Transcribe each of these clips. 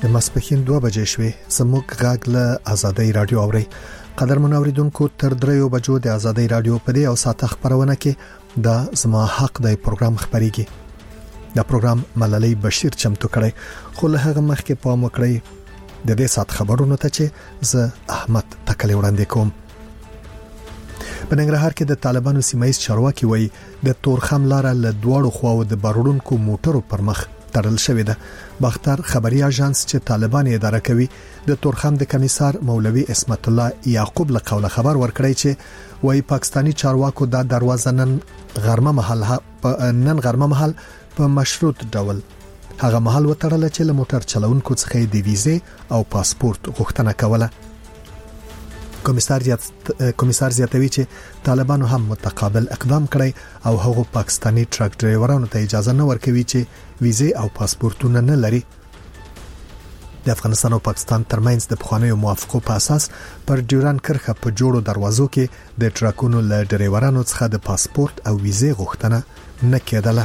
د ماسپښین 2 بجې شوې. زموږ غږ له آزادۍ رادیو اوري. قدرمن اوریدونکو تر 3 بجو د آزادۍ رادیو په دې او ساعت خبرونه کې د زما حق د پروګرام خبريږي. دا پروګرام ملالۍ بشیر چمتو کړي، خو له هغه مخکې پام وکړئ د دې ساعت خبرونو ته چې زه احمد تکلی وړاندې کوم. په ننګرهار کې د طالبانو سیمایي چارواکي وایي د تورخم لار له دواړو خواو د بارونکو موټرو پر مخ تړل شوې ده. باختر خبري اژانس چې طالبان اداره کوي د تورخم د کمیسار مولوي اسمت الله یعقوب له قوله خبر ورکړی چې وایي پاکستانی چارواکو دا دروازه نن غرمه محل په مشروط ډول هغه محل وتړل چې له موټر چلونکو څخه د ویزې او پاسپورت غوښتنه کوله. کمیسار زیاتوي چې طالبانو هم متقابل اقدام کړی او هغه پاکستانی ټرک ډرایورانو ته اجازه نه ورکوي چې ویزې او پاسپورتونه نه لري. د افغانستان او پاکستان ترمنځ د پخوانیو موافقو په اساس پر ډیوران کرښه په جوړو دروازو کې د ټرکونو له ډرایورانو څخه د پاسپورت او ویزې غوښتنه نه کېدله.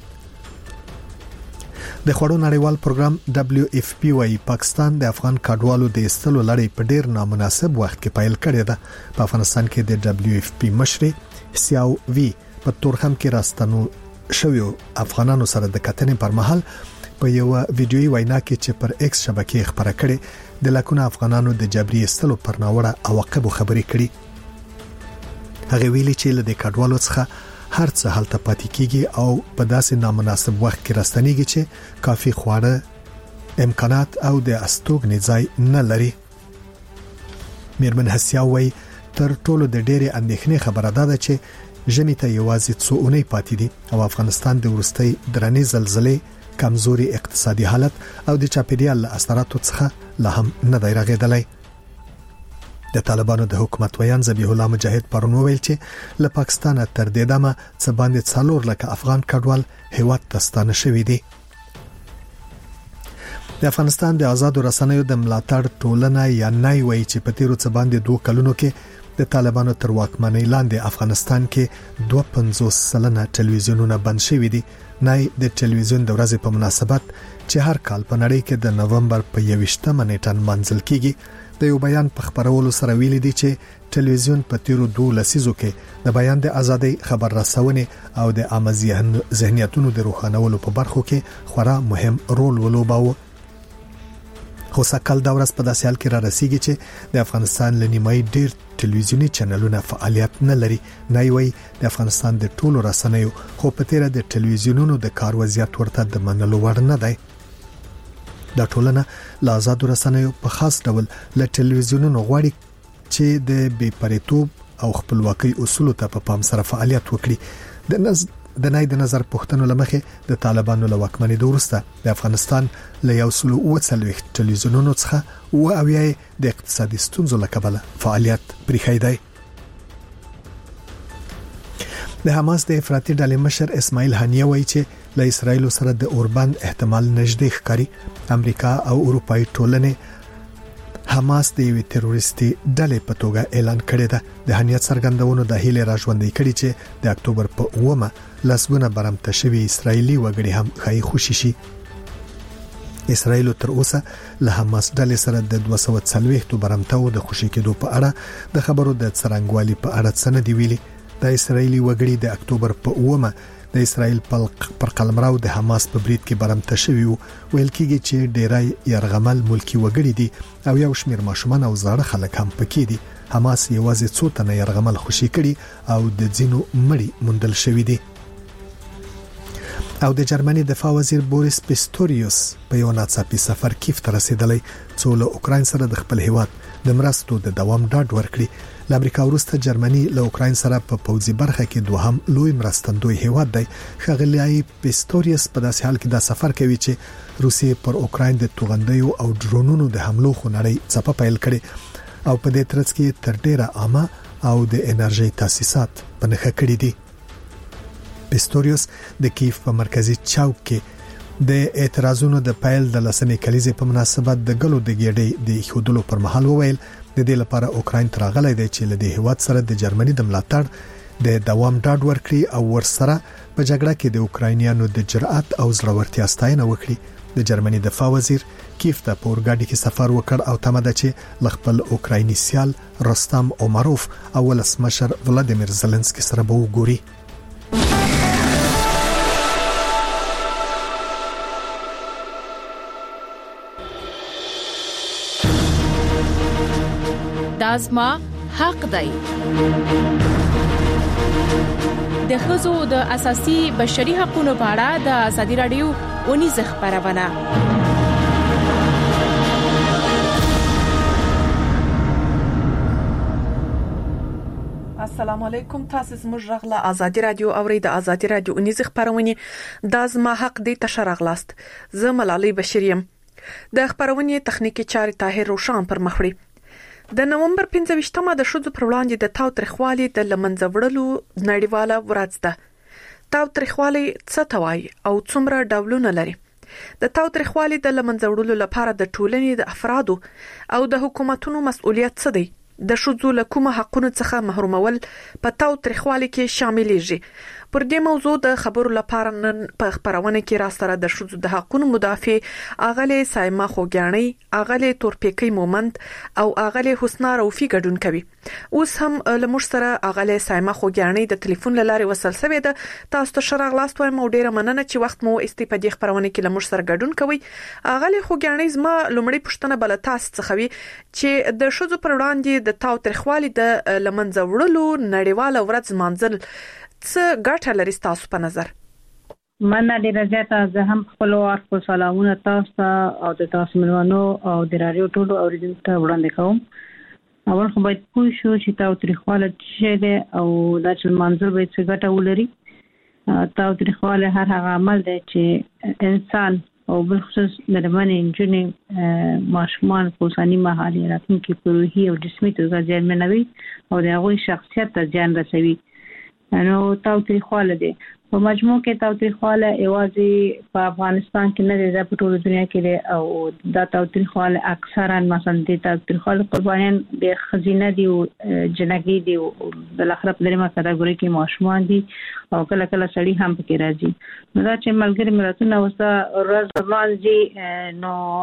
د خوړو نړیوال پروګرام WFP وايي پاکستان د افغان کډوالو د استلو لړۍ په ډیر نامناسب وخت کې پیل کړې ده. په افغانستان کې د WFP مشر سیاو وی په تورخم کې راستنو شویو افغانانو سره د کتنې پر مهال په یو ویډیوي وینا کې چې پر ایکس شبکې خبره کړې د لکونو افغانانو د جبري استلو پر ناوړه عواقب خبرې کړې. هغه ویلي چې له د کډوالو څخه هر څه حالت پاتې کیږي او په داسې نامناسب وخت کې راستنیږي چې کافي خواړه، امکانات او د استوګنې ځای نه لري. میرمن حسیاوي تر ټولو د ډېرې اندېښنې خبره ده چې ژمي ته یوازې څو اونۍ پاتې دي او افغانستان د ورستۍ درنې زلزلې، کمزوري اقتصادي حالت او د چاپیریال اثراتو څخه لا هم نه دی رغېدلی. د طالبانو د حکومت ویان ذبیح الله مجاهد پرون ویل چې له پاکستان تر دې دمه څه باندې 4 لکه افغان کډوال هیواد ته ستانه شوي دي. د افغانستان د آزادو رسنیو د ملاتړ ټولنه یا نای وایي چې په تیرو څه باندې 2 کلونو کې د طالبانو تر واکمنۍ لاندې افغانستان کې 52% ټلویزیونونه بند شوي دي. نای د ټلویزیون د ورځې په مناسبت چې هر کال په نړۍ کې د نومبر په 21 نیټه منځل کیږي د یو بیان په خبرولو سره ویلي دي چې ټلویزیون په تیرو 2 لسیزو کې د بیان د ازادۍ، خبر رسونې او د عامه ذهنیتونو د روښانولو په برخو کې خورا مهم رول ولوباوه. خو سکل دا ورځ په داسې حال کې را رسیږي چې د افغانستان لنیمای ډیر ټلویزیونی چینلونه فعالیت نه لري. نه وي د افغانستان د ټولو رسنیو خو په تیر د ټلویزیونونو د کار وضعیت ورته د منلو وړ نه دی. دا ټولنه له آزادو رسنیو په خاص ډول له ټلویزیونونو غواړي چې د بې پریتوب او خپلواکۍ اصولو ته په پام سره فعالیت وکړي. د نظر پوښتنو لمخې د طالبانو له واکمنۍ وروسته د افغانستان له 140 ټلویزیونونو څخه او د اقتصادي ستونزو له کبله فعالیت پرېښی دی. د حماس د افراطي ډلې مشر اسماعیل هانیه وایي چې له اسرایل سره د اوربند احتمال نږدې ښکاري. امریکا او اروپאי ټولنې حماس د یوې تروریستي ډلې په توګه اعلان کړی ده. د هانیه څرګندونو د هیله راژوندۍ کړي چې د اکتوبر په 9 لسګونه برمته شوی اسرایلی وګړي هم خای خوشي شي. اسرایل تر اوسه له حماس ډلې سره د 240 برمتو د خوشي کېدو په اړه د خبرو د څرنګوالي په اړه څه نه دی ویلي. د اسرایلی وګړي د اکتوبر په 9 د اسرایل پر قلمرو د حماس په برید کې برمته شوی ویل کېږي چې ډیرای يرغمل ملکی وګړي دي او یو شمیر ماشومان او زاړه خلک هم پکې دي. حماس یوازې څو تنه يرغمل خوشي کړي او د ځینو مړي موندل شوی دي. او د جرمني دفاع وزیر بوریس پیستوریوس په یو ناڅاپي سفر کیف ته رسیدلی څو له اوکراین سره د خپل هیواد د مرستو د دوام ډاډ ورکړي. له امریکا وروسته جرمني له اوکراین سره په پوځي برخه کې دوهم لوی مرستندوی هیواد دی. ښاغلی پیستوریوس په داسې حال کې دا سفر کوي چې روسیې پر اوکراین د توغندیو او ډرونونو د حملو خونړۍ څپه پیل کړي او په دې ترڅ کې تر ډیره عامه او د انرژي تاسیسات په نښه کړي دي. پیستوریوس د کیف په مرکزی چوک کې د اعتراضونو د پیل د لسنې کلیزې په مناسبت د ګلو د ګېډې د خودلو پر مهال وویل د دې لپاره اوکراین تراغلی دی چې له دې هیواد سره د جرمني د ملاتړ د دوام ډاډ ورکړي او ورسره په جګړه کې د اوکراینیانو د جرأت او زړورتیا ستاینه وکړي. د جرمني دفاع وزیر کیف ته په اورګاډي کې سفر وکړ او تمه ده چې خپل اوکرایني سیال رستم اوماروف او ولسمشر ولادیمیر زيلنسکي سره به وګوري. دازما حق دی. د ښځو د اساسي بشري حقوقو په اړه د ازادي رادیو اونیز خبرونه. السلام علیکم، تاسو زموږ غږ له ازادي رادیو اورئ. د ازادي رادیو اونیز خبرونه دازما حق دی تشرغلاست. زه ملالۍ بشریم. د خبرونه تخنیکی چارې طاهر روشان پر مخ وړي. د نومبر 15مه د شذو پر وړاندې د تاوتریخوالي د لمنځه وړلو نړیواله ورځ ده. تاوتریخوالي څه ته وایي او څومره ډولونه لري؟ د تاوتریخوالي د لمنځه وړلو لپاره د ټولنې د افرادو او د حکومتونو مسؤلیت څه دی؟ د شذو له کومه حقونو څخه محرومول په تاوتریخوالي کې شاملېږي؟ پر دې موضوع د خبرو لپاره نن په خبرونه کې راستره د شذو د حقونو مدافع اغله سایما خوګیانی، اغله تورپیکی مومند او اغله حسنا روفي ګډون کوي. اوس هم لمر سره اغله سایما خوګیانی د ټلیفون لارې وصل شوی ده. تاسو ته شرغلاست وایم او ډیره مننه چې وخت مو استفادې خبرونه کې لمر سره ګډون کوي. اغله خوګیانی زما لومړی پوښتنه بل تاسو څخه وي چې د شذو پر وړاندې د تاوتریخوالي د لمنځه وړلو نړیواله ورځ مانځل څه ګټه لري تاسو په نظر؟ مننه ډیره زیاته. زه هم خپل ورکو سلامونه تاسو او د تاسو ملوانو او د رادیو ټولو اوریدونکو ته وړاندې کوم. اول خو باید پوه شو چې تاوتریخواله څه دی او د چل منظور باید څه ګټه ولري. تاوتریخواله هر هغه عمل دی چې انسان او بل خصوص مېرمنې، نجونې، ماشومان په اوسني مهال راتلونکي په روحي او جسمي توګه زیانمنوي او د هغوی شخصیت ته زیان رسوي. نو تاوتریخواله دی په مجموع کې تاوتریخواله یوازې په افغانستان کې نه دی، دا په ټول دنیا کې دی او دا تاوتریخواله اکثرا مثلا د تاوتریخواله قربانیان د خزینه دی او جنګي دی او بل اخر په دریمه کټګوري کې ماشومان دي او کله کله سړي هم پکې راځي. نو دا چې ملګری ملتونه اوسه ورځ مانځي،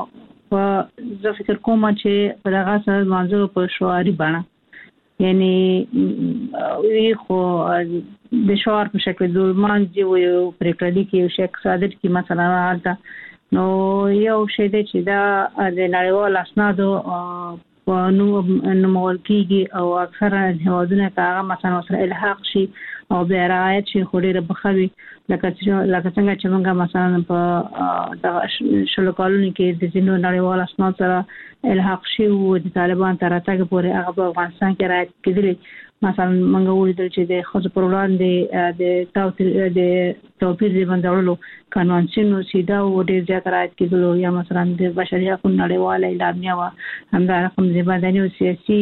نو زه فکر کوم چې په دغه سره منظور په شعاري بڼه، یعنی وی خو د شعار په شکل د مانځي او پریکړه کې یو شک صادر کی مثلا حالته نو یو شی دی چې دا د نړیوال اسنادو په نومول کېږي او اکثره هیوادونه هغه مثلا سره الحاق شي او به رعایت شي خو ډیره بخوي لکه څنګه چې موږ مثلا په د شلو کالونو کې د ځینو نړیوال اسناد سره الحاق شي او د طالبان تر راتګ پورې هغه په افغانستان کې رعایت کېدلی. مثلا موږ ولیدل چې د خځو پر وړاندې د توپیر د بندولو قانون سیدا او ډیر زیات رعایت کېدلو، یا مثلا د بشري حقوقو نړیواله اعلامیه و همدا رقم د مدني او سیاسي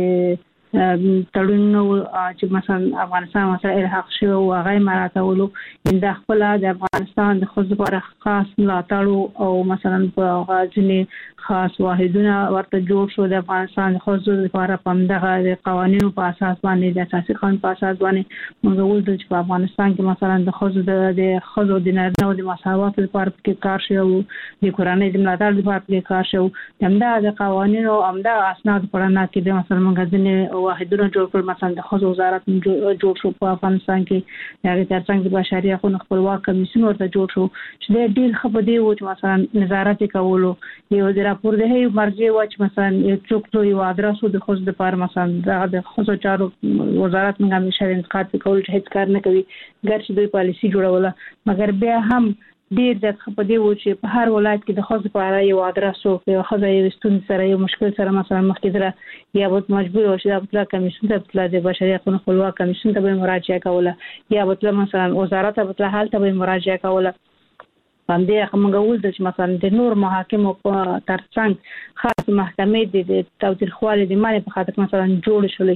تړونونه چې مثلا افغانستان سره الحاق شوی او هغه مراتبولو د خپل د افغانستان د خځو لپاره خاص ملاتړ او مثلا په غاځنی خاص واحدونه ورته جوړ شو د افغانستان د خځو لپاره په دغه قوانینو په اساس باندې د اساسي قانون په اساس باندې موږ ولدل چې په افغانستان کې مثلا د خځو د نارینه او د مساوات لپاره کې کار شوی او د کورنۍ د ملاتړ لپاره کې کار شوی. همدا د قوانینو همدا اسناد پرانه کې د مثلا موږ ځنې واحدونه جوړ کړل، مثلا د خځو وزارت جوړ شو په افغانستان کې، هغه ترڅنګ د بشري حقوقو خپلواک کمیسیون ورته جوړ شو چې ډېر ښه بده و چې مثلا نظارت کولو یو د راپور د هي مرجع و چې مثلا څوک یو ادرس د خځو لپاره مثلا د خځو چارو وزارت موږ همیشه انتقاد کول چې هیڅ کار نه کوي ګرځي دوی پالیسي جوړوله، مګر بیا هم ډیر د خپدي و چې په هر ولایت کې د خځو لپاره یو ادرس او یو خځه یو ستون سره یو مشکل سره مثلا مخکې دره یا به مجبور او چې د کمیسیون ته د بشري حقوقو خپلواک کمیسیون ته مراجعه کوله یا به مثلا وزارت ته حالت به مراجعه کوله. باندې موږ ولدل چې مثلا د نور محاکمو ترڅنګ خاص محکمې د تاوتریخوالي د معنی په خاطر مثلا جوړ شولې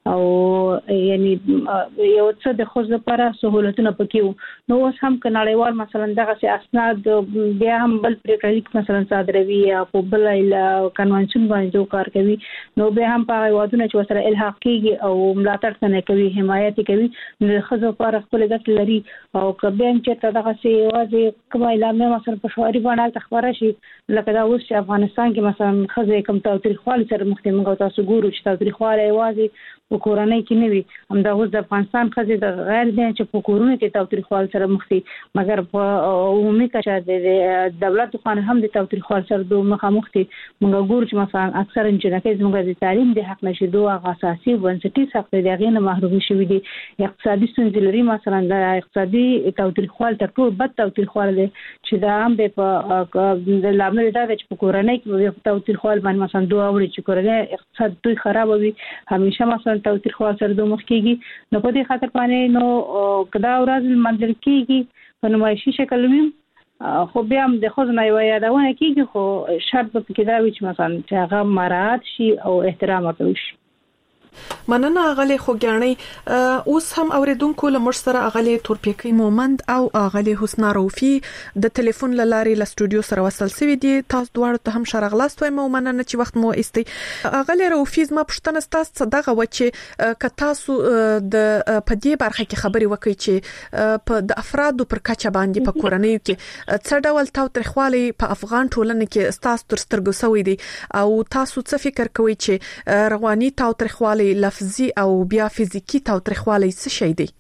او یعنی یو څه د خو لپاره سہولتونه پکې نو اوس هم کناړیوال مثلا دغه سي اسناد بیا هم بل پریکړه مثلا صادروي یا په بل کنونشن باندې کار کوي نو به هم په وادونه چې سره الحاق کیږي او ملاتړ څنګه کوي حمایت کوي د خو لپاره خپل ګټ لري او کبین چې دغه سي واځي کومه اعلان مثلا په شواري باندې تخبره شي لکه دا اوس چې افغانستان کې مثلا خزه کوم تاریخوالي سره مختلف تاسو ګورو چې تاریخوالي واځي په کورنۍ کې نه وي هم دا اوس د افغانستان خزه د غیر دي چې په کورونه کې تاریخوال سره مخ دي مګر په عمومي کچه د دولت خو هم د تاریخوال سره د مخامخ دي موږ ګورو چې مثلا اکثر انجنیري زموږ د تعلیم د حق نشي دوه اساسي بنسټي حق دي غینه محروم شوی دي اقتصادي ستونزې لري مثلا د اقتصادي تاریخوال تر ټولو بد تاریخوال دي چې دا هم د لامل دا چې په کورنۍ کې تاریخوال باندې مثلا دوه وړي چې کورنۍ اقتصاد دوی خراب وي همیشه مثلا تاریخوال سره دوه مخ کیږي نو په دې خاطر باندې نو کدا ورځ منځل کیږي په نمایشي شکل وي خو بیا هم د خزنه یو یادونه کیږي خو شرط به کې دا وي چې مثلا چې هغه مراعات شي او احترام وکړي مننه اغلی خوګیاني اوس هم اوریدونکو لمر سره اغلی تورپیکی مومند او اغلی حسنا روفي د ټلیفون لاري ل استودیو سره وصل سوي دي تاسو دواړو ته هم شرغلاست وایم مننه چې وخت مو استي اغلی روفي زما پښتنه تاسو دغه و چې ک تاسو د پدې برخه کې خبري وکړي چې په د افرادو پر کچه باندې په کورنۍ کې څه ډول تاوتریخوالي په افغان ټولنه کې تاسو تر سترګو سوي دي او تاسو څه فکر کوئ چې رواني تاوتریخوالي لفظي او بیا فزیکی تاوتریخوالي څه شي دي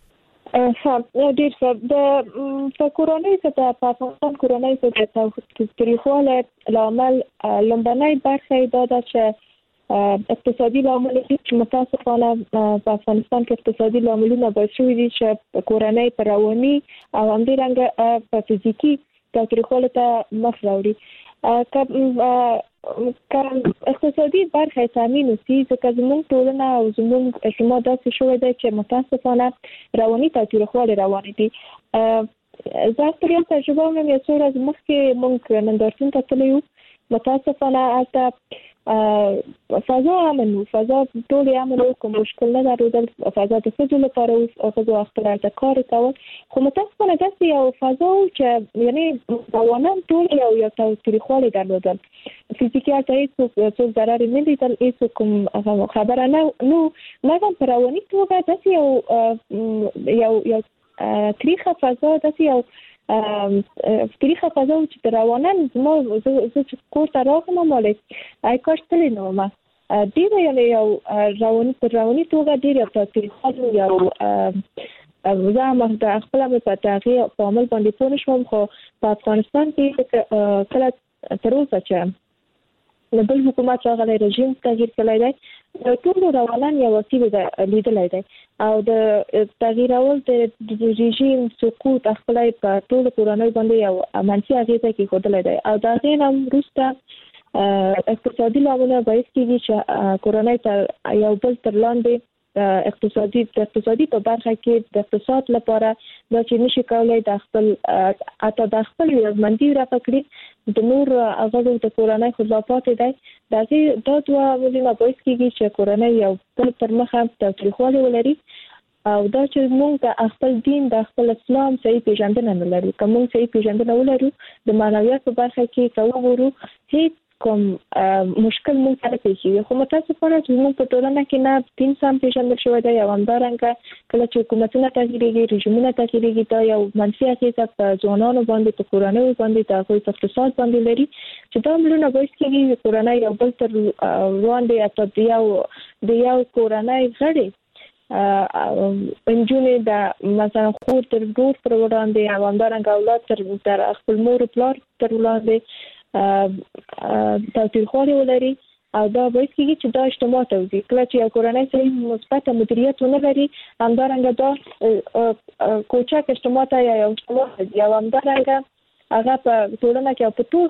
ډیر څه د کورونی څخه په افغانستان کورونی څخه تاوتریخوالي لامل لومبنۍ برخه دا چې اقتصادي لامل چې متاسفانه په افغانستان کې اقتصادي لاملونه باعث شوي دي چې کورونی پر رواني او همدارنګه په فزیکی تاوتریخوالي ته مخ راوړي کله اقتصادي برخه تامین وسی ځکه زموږ ټولنه او زموږ اجتماع داسې شوې ده چې متاسفانه رواني تاوتریخوالي روان دي زه خپل تجربه مې یو څو ورځې مخکې موږ نندارتون ته تللو متاسفانه البته فضا امنو فضا ټول امنو کوم مشکل نه درلودل فضا د څه لپاره او فضا خپل د کار کول خو متاسفانه داسې یو فضا چې یعنی روانان ټول یو تاریخوالي درلودل فزیکی اړتیا څو ضرر نه لیدل هیڅ کوم خبره نو لکه پرونی توګه داسې یو تاریخه فضا داسې یو تاریخه فضا چې روانان زه چې کور ته راغلم مالک آی کاش تللی نو ما ډیر یو رواني توګه ډیر یو تاریخي یو زه هم د خپل په تاریخ په عمل باندې پوه نشوم خو په افغانستان کې کله تر اوسه چې بل حکومت راغلی رژیم تغییر کړی دی ټول روانان یو وسیله لیدلای دی او د تغییرول د رژیم سقوط خپل په ټول کورنۍ باندې یو منفي اغیزه کوي دی او دا غینم روسته اقتصادي لاملونه باعث کیږي چې کورنۍ ته یو بل تر لاندې اقتصادي په برخه کې د اقتصاد لپاره دا چې نشي کولای د خپل اته د خپل مندي را پکړي د نور اغلو د کورنۍ خلافات دی دا دوه ولینه باعث کیږي چې کورنۍ یو بل تر مخه تاوتریخوالي ولري او دا چې موږ د خپل دین د خپل اسلام صحیح پیژندنه نه لرو کوم صحیح پیژندنه ولرو د معنویات په برخه کې کومورو هیڅ کوم مشکل مونږ سره پیښیږي خو متاسفانه چې موږ په ټولنه کې نه دین سم پیژندل شوی دی او همدارنګه کله چې حکومتونه تغییرېږي رژیمونه تغییرېږي دا یو منفي اغیزه په ځوانانو باندې په کورنۍ باندې د هغوی په اقتصاد باندې لري چې دا عملونه باعث کېږي کورنۍ یو بل تر وړاندې اته د یو کورنۍ غړي انجونې د مثلا خور تر ورور پر وړاندې او همدارنګه اولاد تر خپل مور پلار تر وړاندې تاوتریخوالي ولري او دا باعث کیږي چې دا اجتماع ته وځي کله چې یو کورنۍ صحیح مثبت مدیریت ونه لري همدارنګه دا کوچک اجتماع ته یا اجتماع یا همدارنګه هغه په ټولنه کې په ټول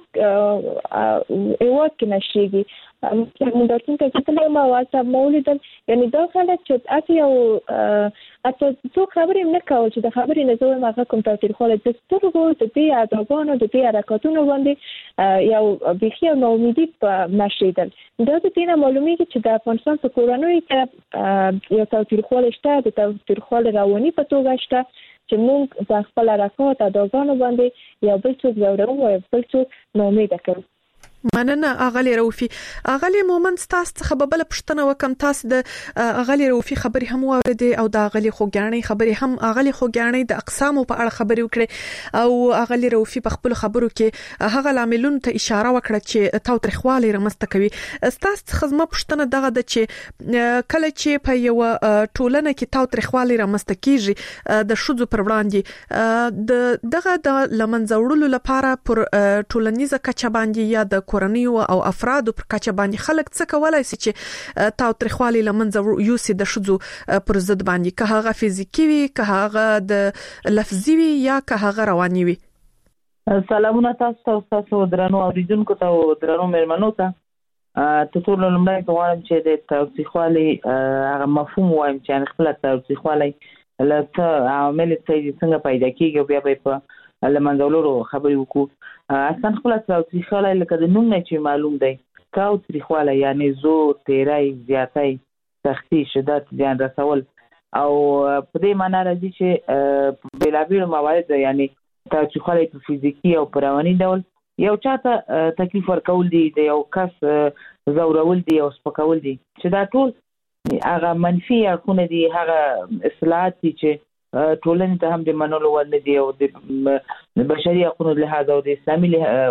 ایوات کې نشيږي موږ درته کتلې ما واتساپ مولیدل یعنی دا خلک چې اته یو اته څو خبرې نه کول چې د خبرې نه زوی ما کوم تاریخاله د سترګو د دې ادبونو د دې حرکتونو باندې یو بخیر نو امیدي نشیدل دا د دې معلومیږي چې د افغانستان په کورنۍ کې یو تاریخاله شته د تاریخاله رواني په توګه شته چې موږ په خپل حرکت ادبونو باندې یو بل څه زورو او بل څه نو امید کوو مننه اغلی روفي اغلی مومن تاسو څخه بل پښتنه وکم تاسو د اغلی روفي خبري هم اوریدي او د اغلی خوګانی خبري هم اغلی خوګانی د اقسام په اړه خبري وکړي او اغلی روفي په خپل خبرو کې هغه لاملونو ته اشاره وکړه چې تاوتریخوالی رامنځته کوي تاسو خدمت پښتنه دغه د چې کله چې په یو ټولنه کې تاوتریخوالی رامنځته کیږي د شذو پر وړاندې دغه د لمنځوړلو لپاره پر ټولنیزه کچه باندې یا د کورنۍ او افراد پر کچه باندې خلک څه کولای شي چې تاوتریخوالی لمنځه یوسي د شذو پر ضد باندې که هغه فزیکی وي که هغه د لفظي وي یا که هغه رواني وي. سلامونه تاسو درنو اوریدونکو ته او درنو مېرمنو ته ټول لمړی غواړم چې د تاوتریخوالي هغه مفهوم وایم چې خپل تاوتریخوالي لته عامل څنګه پیدا کیږي او بیا په لمنځولو خبرې وکړو. اصلا خپل تاوتریخوالی لکه د نوم نه چې معلوم دی تاوتریخوالی یعنی زور تیری زیاتی سختی شدت زیان رسول او په دې معنی راځي چې بېلابېل موارد یعنی تاوتریخوالی په فزیکی او په رواني ډول یو چاته تکلیف ورکول دي د یو کس زورول دي او سپکول دي چې دا ټول هغه منفي اړخونه دي هغه اصلاحات دي چې ټولنې ته هم د منلو ور نه دی او د بشري حقوقو لحاظ او د اسلامي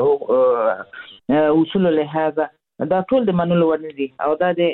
اصول لحاظ دا ټول د منلو ور نه دی او دا د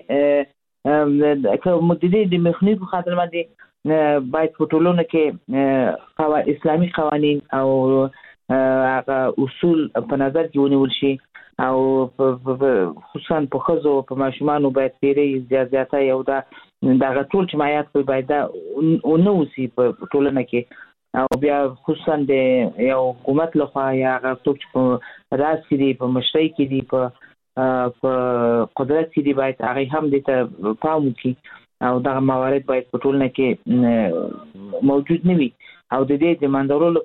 مدیدې د مخنیکو خاطر باندې باید په ټولنه کې اسلامي قوانين او هغه اصول په نظر کې ونیول شي او خصوصا په خزو په ماشومان باید پیری زیاتای او دا ټول جماعت په باید او نو سي په ټولنه کې او بیا خصوصا د یو حکومت لخوا یا هغه څوک په راس کې دی په مشرۍ کې دی په قدرت کې دی باید هغه هم د پام وکړي او دا موارد باید په ټولنه کې موجود نه وي او د دې د منځورلو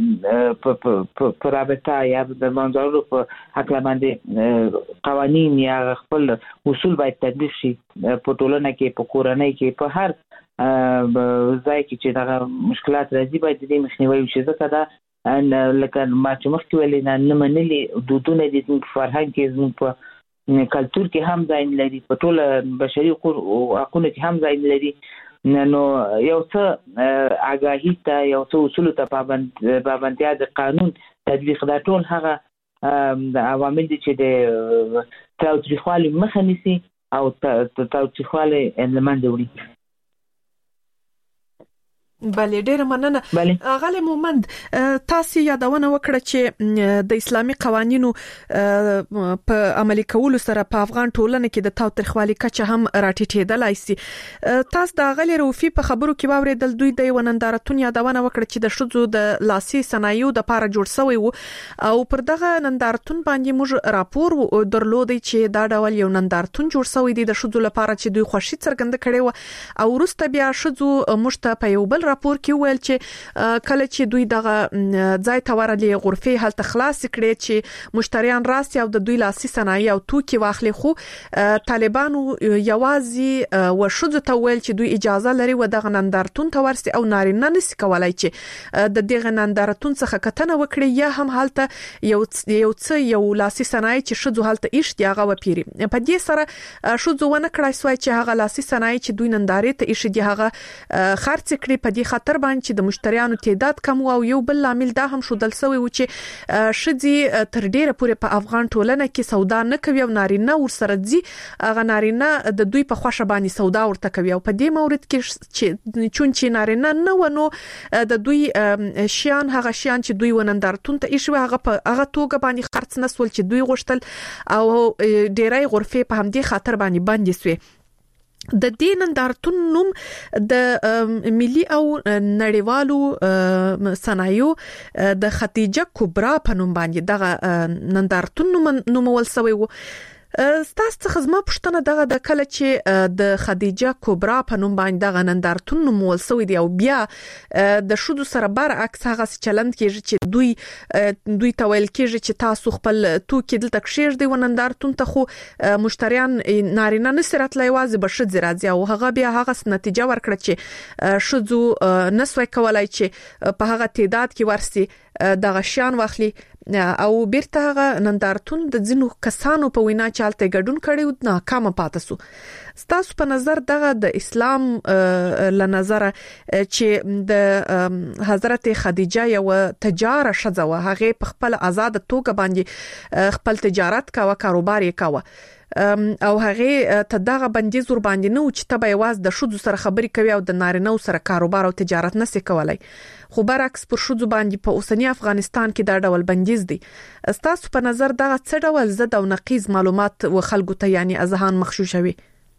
په رابطه یا د منځورلو په حق باندې قوانين یا خپل اصول باید تطبیق شي په ټولنه کې په کورنۍ کې په هر ځای کې چې دا مشکلات راځي باید د دې مخنیوي وشي ځکه دا لکه ما چې مخکې ویلې نه منلي دودونه دي په فرهنګ کې زموږ په کلچر کې هم ځای لري په ټول بشري حقوقو کې هم ځای لري نو یو څه آگاهی ته یو څه اصول ته پابندیا د قانون تطبیق دا ټول هغه د عوامل دي چې د تاوتریخوالي مخه نیسي او تاوتریخوالي لمنځه وړي. بله ډیره مننه غالي مومند تاسو یادونه وکړه چې د اسلامي قوانینو په عملي کولو سره په افغان ټولنه کې د تاوتریخوالي کچه هم راټیټېدلای شي. تاسو د غالي روفي په خبرو کې واوریدل دوی د نندارتون یادونه وکړه چې د شذو د لاسي صنایعو د لپاره جوړ شوی وو او پر دغه نندارتون باندې موږ راپور درلودی چې دا ډول یو نندارتون جوړ شوی دی د شذو لپاره چې دوی خوشي څرګند کړي و او وروسته بیا شذو مشته په یو بل راپور کې ویل چې کله چې دوی دغه ځای ته ورلې غرفه هلته خلاص کړي چې مشتریان راسي او د دوی لاسي صنایع او توکي واخلي خو طالبانو یوازې وشذو ته ویل چې دوی اجازه لري و دغه نندارتون ته ورسي او نارینه نس کولای چې د دغه نندارتون څخه کتنه وکړي یا هم هلته یو لاسي صنایع چې شذو هلته اشتیاغه و پیری په دې سره شذو ونه کړای سوی چې هغه لاسي صنایع چې دوی نندارې ته اشتي هغه خرڅ کړي په دې خاطر باندې چې د مشتریانو تعداد کم او یو بل عامل دا هم شودل سوی و چې شذي تر ډیره پورې په افغان ټولنه کې سودا نه کوي او نارینه ورسره ځي هغه نارینه د دوی په خوښه باندې سودا ورته کوي او په دې مورد کې چې نارینه نه ونو د دوی شیان هغه شیان چې دوی ونندارتون ته ایښوي هغه په هغه توګه باندې خرڅ نسول چې دوی غوښتل او ډیرای غرفه په همدې خاطر باندې بندي سوی. د دې نندارتون نوم د ملي او نړیوالو صنایعو د خدیجه کبرا په نوم باندې دغه نندارتون نومول شوی وو. ستاسو څخه زما پوښتنه دغه د کله چې د خدیجه کبرا په نوم باندې دغه نندارتون نومول شوی دی او بیا د شودو سره برعکس هغه چلند کېږي چې دوی تویل کېږي چې تاسو خپل توکي دلته کښېږدئ و نندارتون ته خو مشتریان نارینه نشي راتلای وازه به ښځې راځي او هغه بیا هغه نتیجه ورکړه چې ښځو نسوي کولای چې په هغه تعداد کې ورسي دغه شان واخلي او بیرته هغه نندارتون د ځینو کسانو په وینا چالتې ګډون کړي ناکام پاتې سو. ستاسو په نظر دغه د اسلام له نظر چې د حضرت خدیجه یو تجاره شزه و هغه په خپل آزاد توګه باندې خپل تجارت کاوه کاروبار یې کاوه او هغه ته دغه بندیز ور باندې نو چې تبه یواز د شودو سره خبرې کوي او د نارینه سره کاروبار او تجارت نسي کولای خو برعکس پر شودو باندې په اوسنی افغانستان کې دا ډول بندیز دي. ستاسو په نظر دغه څه ډول زد او نقیض معلومات و خلکو ته یعنی اذهان مخشوشوي؟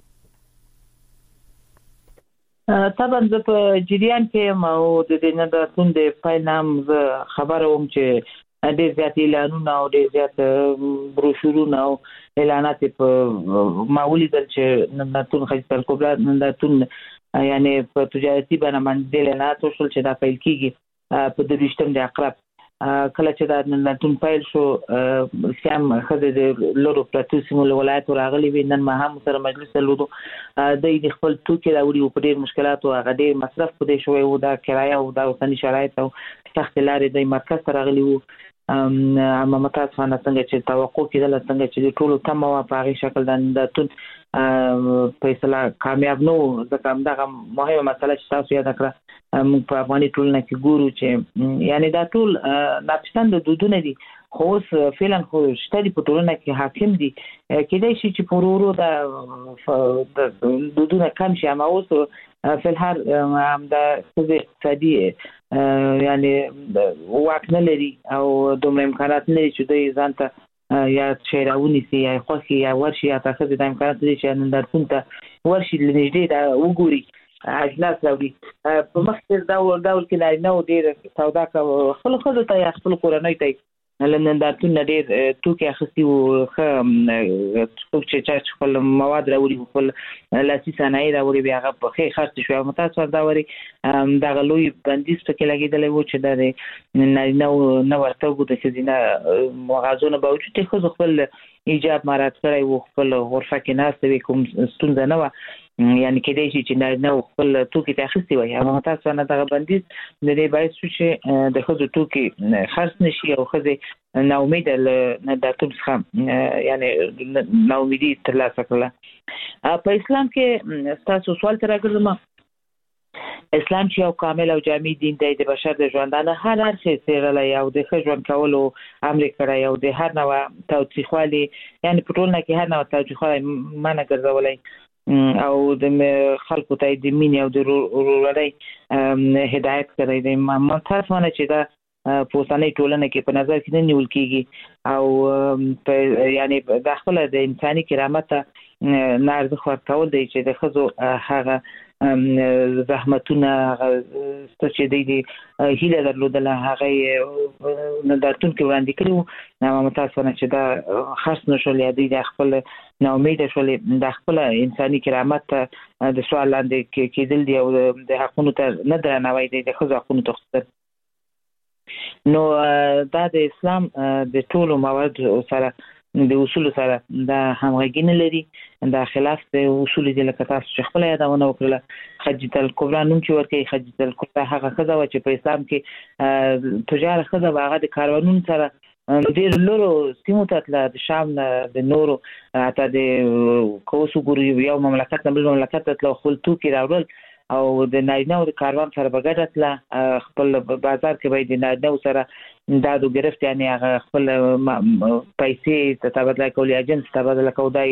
طبعا زه په جریان کې او د دې نندارتون د پاینام خبره وم چې ډېر زیات اعلانونه او ډېر زیات بروشورونه او اعلانات په معمولی دل چې نندارتون خدیجه کبرا نندارتون یعنی په تجارتي بڼه باندې اعلانات وشول چې دا پیل کیږي په 22 د اقرب کله چې دا نندارتون پیل شو سیام خدای د لورو پراتو سیمو ولایت راغلي وینن ما هم سره مجلس لودو د خپل توکي راوړي په ډېر مشکلات او هغه ډېر مصرف پدې شوی او دا کرایه او دا اوسنی شرایط او سخت لارې د مرکز راغلي وو اما متاسفانه څنګه چې توقع کېدل څنګه چې ټول تم او په هغه شکل د نندارتون فیصله کامیاب نو ځکه همدغه مهمه مسله چې تاسو یاد کړه موږ په افغاني ټولنه کې ګورو چې یعنی دا ټول ناپسند دودونه دي خو فعلا خو شتري په ټولنه کې حاکم دي کېدای شي چې پرورو د دودونه کم شي اما اوس په الحال هم د اقتصادي یعنی واک نه لري او دومره امکانات نه لري چې دوی ځانته یا شیراونی سي یا خوشي یا ورشي یا تاسو د امکانات لري چې نندارتون ته ورشي لنږدې دا وګوري اجناس راوړي په مخکې ډول کې لري نو ډېر سودا خپل خود ته خپل کورنۍ ته نندارتون ډېر توکي اخستي او چې خپل مواد راوړي خپل لاسي صنایع راوړي بیا هغه په خې خرڅ شو متاسفانه دا وری دا غلوی بندیز پکې لګیدل و چې دا نو ورته وګورئ چې دینه مغازونه باوجود خو خپل ایجاب مارات کړی و خپل غرفه کې ناست وي کوم ستونزه نه و یعنی کېدای شي چې نو خپل توکي ته اخستي وي هغه متاسفانه دا بندیز د دې باعث شو چې د خزو توکي خرڅ نشي او خزه نا امید نندارتون څخه یعنی نا امیدي ترلاسه کړه. په اسلام کې تاسو سوال تر راغلم اسلام چې یو کامل او جامع دین دی د بشر د ژوندانه هر څه سره یو د ژوند کولو امر کړی او د هر نوع توجیهوالي یعنی په ټولنه کې هر نوع توجیهوالي معنی ګرځولای او د خلکو ته د مینې او د ورورولۍ هدایت کړی دی متاسفانه چې دا په اوسنۍ ټولنه کې په نظر کې نه نیول کیږي او یعنی د خپل د انساني کرامت نه ارزښت ورکول دی چې د خزو هغه زحمتونه چې د هیله درلودله هغه نندارتون کې وړاندې کړو نو متاسفانه چې دا خاص نشول یا د خپل نو امید شول د خپل انساني کرامت د سوال لاندې کېدل دی او د حقونو ته نه درناوی دی د خزو حقونو ته نو دا د اسلام د ټولو موارد سره د اصول سره دا همغږي نه لري دا خلاف د اصول دي لکه تاسو چې خپل یادونه وکړه خدیجه کبرا نوم چې ورکه خدیجه کبرا هغه خزه و چې په اسلام کې تجار خزه واغه د کاروانونو سره ډېر لورو سیمو ته د شام د نورو اته د کوسو ګوري یو مملکت نه بل مملکت ته خپل توکي راوړل او د نارینه او د کاروان سره بغیر تل خپل بازار کې به د نارینه سره دا د گرفت یعنی هغه خپل پیسې تبادله کول ایجنټ تبادله کول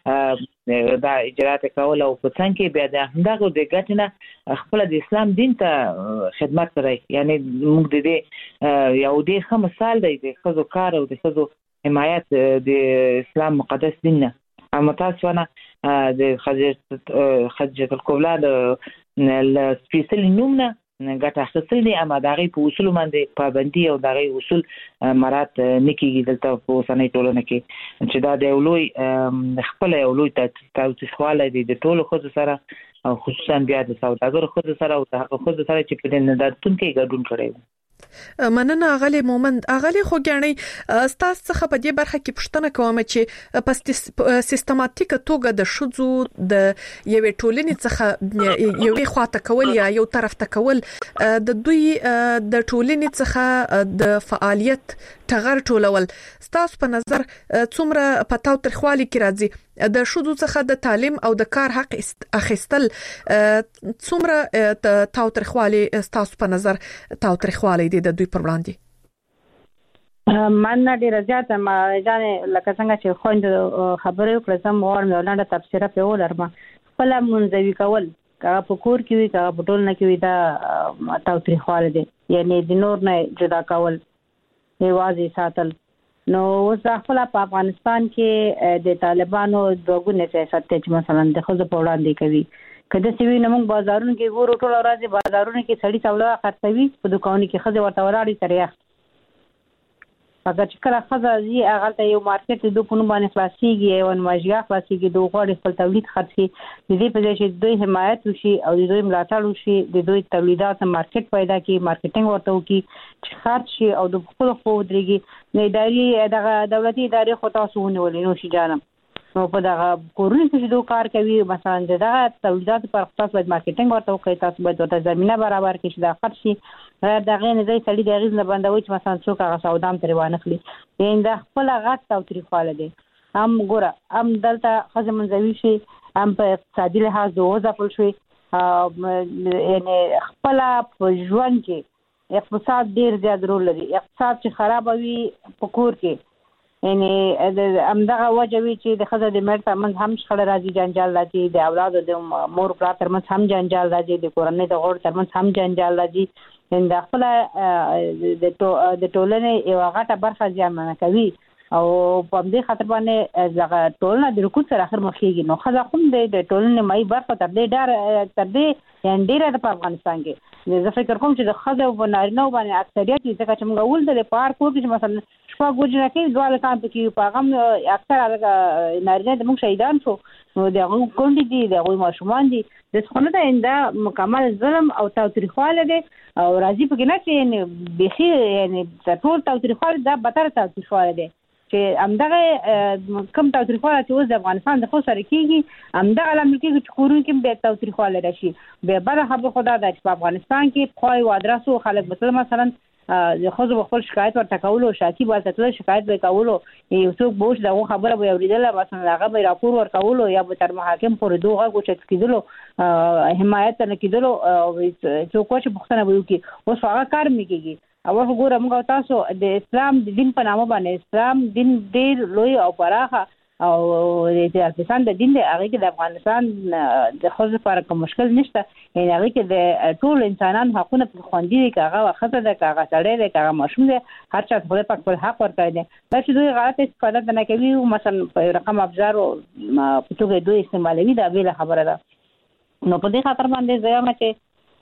دا اجرات کول او په څنګه بیا د همدغه د ګټنه خپل د اسلام دین ته خدمت کوي یعنی موږ د دې یو ډېر ښه مثال دی د خزو کار او د خزو حمایت د اسلام مقدس دین متاسفانه د خدیجه الکبرى د سپیشل نومونه ګټه اخیستل دي، اما دغه په اصول باندې پابندي او دغه اصول مراد نکېږي دلته په اوسنۍ ټولنه کې، چې دا د اولوي خپل اولوي تاوتریخواله دي د ټولو خود سره او خصوصا بیا د سوداګرو خود سره او د خود سره چې په دې ندارتون کې ګډون کړي. مننه اغلی مومند. اغلی خو ګڼي ستاسو څخه په دې برخه کې پوښتنه کوم چې په سیستماتیک توګه د شذو د یوې ټولنې څخه یوې خواته کول یا یو طرف ته کول د دوی د ټولنې څخه د فعالیت ټغر ټولول ستاسو په نظر څومره په تاوتریخوالي کې راځي؟ د شذو څخه د تعلیم او د کار حق اخیستل څومره تاوتریخوالي ستاسو په نظر تاوتریخوالي د دوی پر وړاندې؟ من ډیر زیات ما ځان لکه څنګه چې خوند خبرې وکړم سم اور مې ولاړه تفسیر په ولرم خپل منځوي کول کا په کور کې وي کا په ټولنه کې وي دا تاوتریخواله دي، یعنی د نور نه جدا کول یوازې ساتل. نو اوس خپل په افغانستان کې د طالبانو دوګونه سیاست چې مثلا د خزو په وړاندې کوي کله چې وینم موږ بازارونو کې ګورو ټول ورځ بازارونو کې سړی څولا خرڅوي په دکانونو کې خزه ورته ولاړی ترې اگر چې کله خزه زی هغه ته یو مارکیټ د دوه باندې خلاصيږي او ماجیا خلاصيږي دوه غوړي خپل تولید خرڅي د دې په ځای چې دوی حمایت وشي او د دوی ملاتړ وشي د دوی تولیدات مارکیټ پیدا کی مارکیټینګ ورته وکي چې خرڅ شي او د خپل خو درېږي نه اداري دغه دولتي ادارې خو تاسو ونیولې نو شي جانم نو په دغه کورونو کې دوه کار کوي مثلا دغه تولیدات پر خاص باید مارکیټینګ ورته وکړي، تاسو باید ورته زمينه برابر کړئ چې دا خرڅ شي دغه نه ځای سړي د غیز نه بندوي چې مثلا څوک هغه سودام تر وانه خلی یین دا خپل غټ او تاریخواله دي. هم ګوره هم دلته خزه منځوي شي هم په اقتصادي لحاظ د وځپل شي، یعنی خپل په ژوند کې اقتصاد ډیر زیات رول لري. اقتصاد چې خراب وي په کور کې یعنی همدغه وجوي چې د خزه د مرته من هم شخړه راځي، جنجال راځي، د اولاد د مور پلار ترمنځ هم جنجال راځي، د کورنۍ د غړو ترمنځ هم جنجال راځي. ان د خپل د ټولنې یو غټه برخه ځامنه کوي او په دې خاطر باندې دغه ټولنه د رکود سره اخر مخېږي. نو خزه کوم د ټولنې مې برخه تر دې یعنی ډیره په افغانستان کې زه فکر کوم چې د خزه او نارینه باندې اکثریت ځکه چې موږ ول د پار کور کې مثلا شپه ګوجنه کې دواله کام کې پیغام اکثر نارینه د موږ شهیدان شو نو دغه کونډې دي دغه ماشومان دي د څنګه دا انده مکمل ظلم او تاوتریخواله دي او راځي په کې نه چې بخي یعنی ټول تاوتریخواله دا بدتر تاوتریخواله دي چې همدغه کم تاوتریخواله چې اوس د افغانستان د خو سره کېږي همدغه لامل کېږي چې کورونو کې به تاوتریخواله راشي. به بل خبر خدا د افغانستان کې خوای و ادرسو خلک مثلا خو خپل شکایت ورته کولو شاکی به تاسو شکایت وکولو یو څوک بوش دغه خبره به اوریدله مثلا هغه به راپور ورکولو یا به تر محاکم پورې دوه غوښت کیدلو حمایت نه کیدلو څوک چې پښتنه وایي کې اوس هغه کار میکيږي. او وګوره موږ تاسو د اسلام د دین په نامه باندې اسلام دین ډیر لوی او پراخه او د افغانستان د دین د هغه کې د افغانستان د خپل لپاره کوم مشکل نشته، یعنی هغه کې د ټول انسانانو حقونه په خوندي دي، هغه وخت د هغه سړی د هغه ماشوم دی هر چا خپل حق ورکړي دي. چې دوی غلط استفاده نه کوي مثلا په رقم افزار او په توګه دوی استعمالوي دا ویله خبره ده. نو په دې خاطر باندې زما چې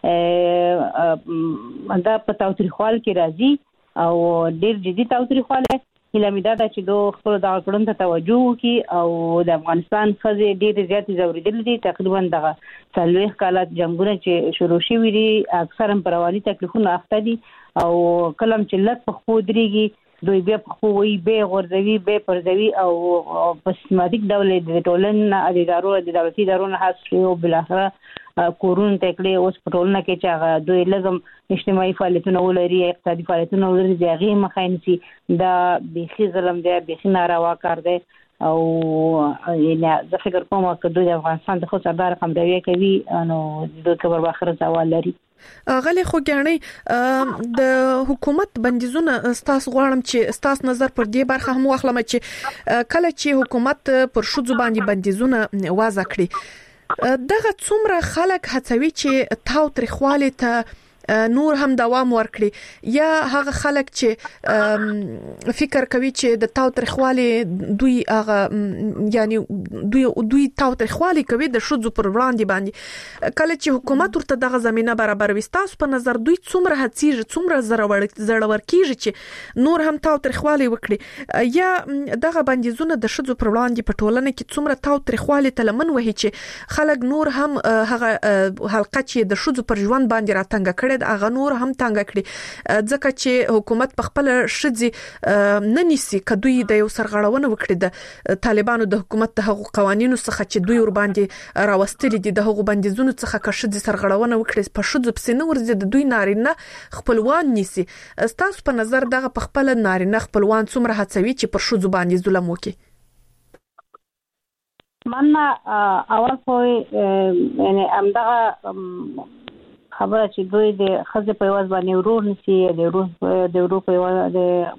دا په تاوتریخوال کې راځي او ډیر جدي تاوتریخواله هیله ده چې دوی خپل د کړون ته توجه وکړي او د افغانستان خزه ډیر زیات زوریدل دي. تقریبا دغه 40 کالات جنگونه چې شروع شوي دي اکثرا پر رواني تکلیفونه اخته دي او کلم چې لږ په خو دريږي دوی بیا په خو وي به غورځوي به پرځوي او په سیستماتیک ډول د ټولنې ادارو د دولتي ادارو نه حاصل او بل اخره کورون تکړه اوس په ټولنه کې چې هغه دوی لازم اجتماعي فعالیتونه ولري اقتصادي فعالیتونه ولري د هغه مخاینسي دا بيخي ظلم دی بيخي ناروا کار دی او یعنی زه فکر کوم چې دوی افغانستان د خو سردار قمروي کوي نو دوی کبر باخر ځوال لري. غلي خو ګڼي د حکومت بندیزونه ستاسو غواړم چې ستاسو نظر پر دې برخه هم واخلم چې کله چې حکومت پر شذو باندې بندیزونه وضع کړي دغه څومره خلک هڅوي چې تاوتریخواله ته نور هم دوام ورکړي یا هغه خلک چې فکر کوي چې د تاوتریخوالي دوی هغه یعنی دوی تاوتریخوالي کوي د شذو پر وړاندې باندې کله چې حکومت ورته دغه زمينه برابر وستاس په نظر دوی څومره هڅیږي څومره زړور کیږي چې نور هم تاوتریخوالي وکړي یا دغه بندیزونه د شذو پر وړاندې په ټولنه کې څومره تاوتریخوالي تلمن وهي چې خلک نور هم هغه حلقه چې د شذو پر ژوند باندې راتنګ کړي هغه نور هم تنګ کړي ځکه چې حکومت په خپل شذي نه نیسي کدوې د یو سرغړونه وکړي د طالبانو د حکومت د حقوق قوانینو څخه چې دوی ور باندې راوستلي دي د حقوق بندیزونو څخه که شذي سرغړونه وکړي په شذو پسې نه ورځي د دوی نارینه خپلوان نیسي تاسو په نظر دغه په خپل نارینه خپلوان څومره هڅوي چې پر شذو باندې ظلم وکړي منه اول خو یعنی امدغه خبره چې دوی د خزه په واز باندې ورور نسی د ورور په واز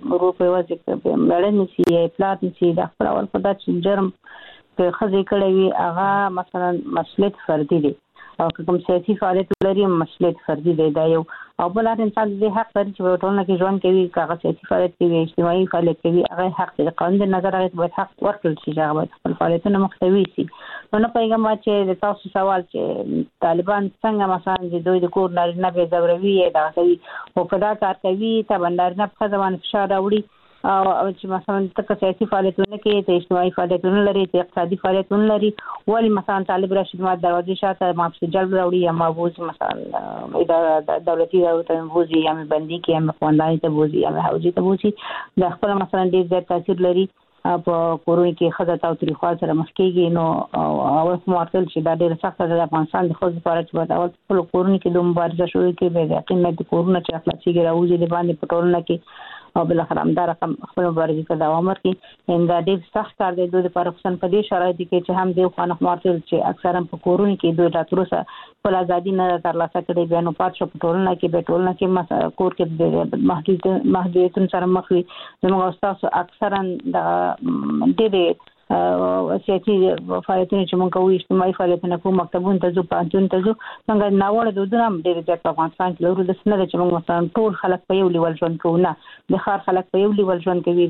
کې مړ نسی پلات نسی د خپل اول په داسې جرم په خزه کړي وي هغه مثلا مسؤلیت فردي دي او کوم سیاسي فعالیت لري مسؤلیت فردي دی دا یو او بل انسان دې حق لري چې په ټولنه کې ژوند کوي کاغه سیاسي فعالیت کوي اجتماعي فعالیت کوي هغه حق دی قانون د نظر هغه باید حق ورکړل شي چې هغه خپل فعالیتونه محتوي شي نو پیغام چې تاسو سوال چې طالبان څنګه مثلا د دوی د کور نارینه به زوروي دا کوي او کدا کار کوي ته بندرنه په ځوان فشار راوړي او چې مثلا تک سیاسي فعالیتونه کې ته اجتماعي فعالیتونه لري ته اقتصادي فعالیتونه لري ولی مثلا طالب راشد ما دروازې شاته مافي جلب راوړي یا مابوز مثلا اداره دولتي ته بوزي یا بندي کې یا خوانداني ته بوزي یا حوزي ته بوزي د خپل مثلا ډېر زیات تاثیر لري په کورونو کې خزه تاوتریخوالي سره مخ کېږي نو اول مارتل چې دا ډېر سخت د افغانستان د خو لپاره چې په اول خپل کورونو کې د مبارزه شروع کې به یقین نه د کورونو چې اخلاقي راوځي د باندې پټولنه کې او بل اخر همدار خپل مبارزه ته دوام ورکړي ان دا ډېر سخت کار دی دوی لپاره خصوصا په دې شرایط کې چې هم د خانه مارتل چې اکثرا په کورونو کې دوی راتروسه په ازادي نه ترلاسه کړي بیا نو پات شو پټولنه کې به ټولنه کې کور کې محدودیتونو سره مخ وي زموږ استاد اکثرا د ډېر سیاسي فعالیتونه چې موږ کوو اجتماعي فعالیتونه کوو مکتبونو ته ځو پانتون ته ځو څنګه ناوړه دودونه هم ډېر زیات په افغانستان کې لرو د سنره چې موږ مثلا ټول خلک په یو لیول ژوند کوو نه د ښار خلک په یو لیول ژوند کوي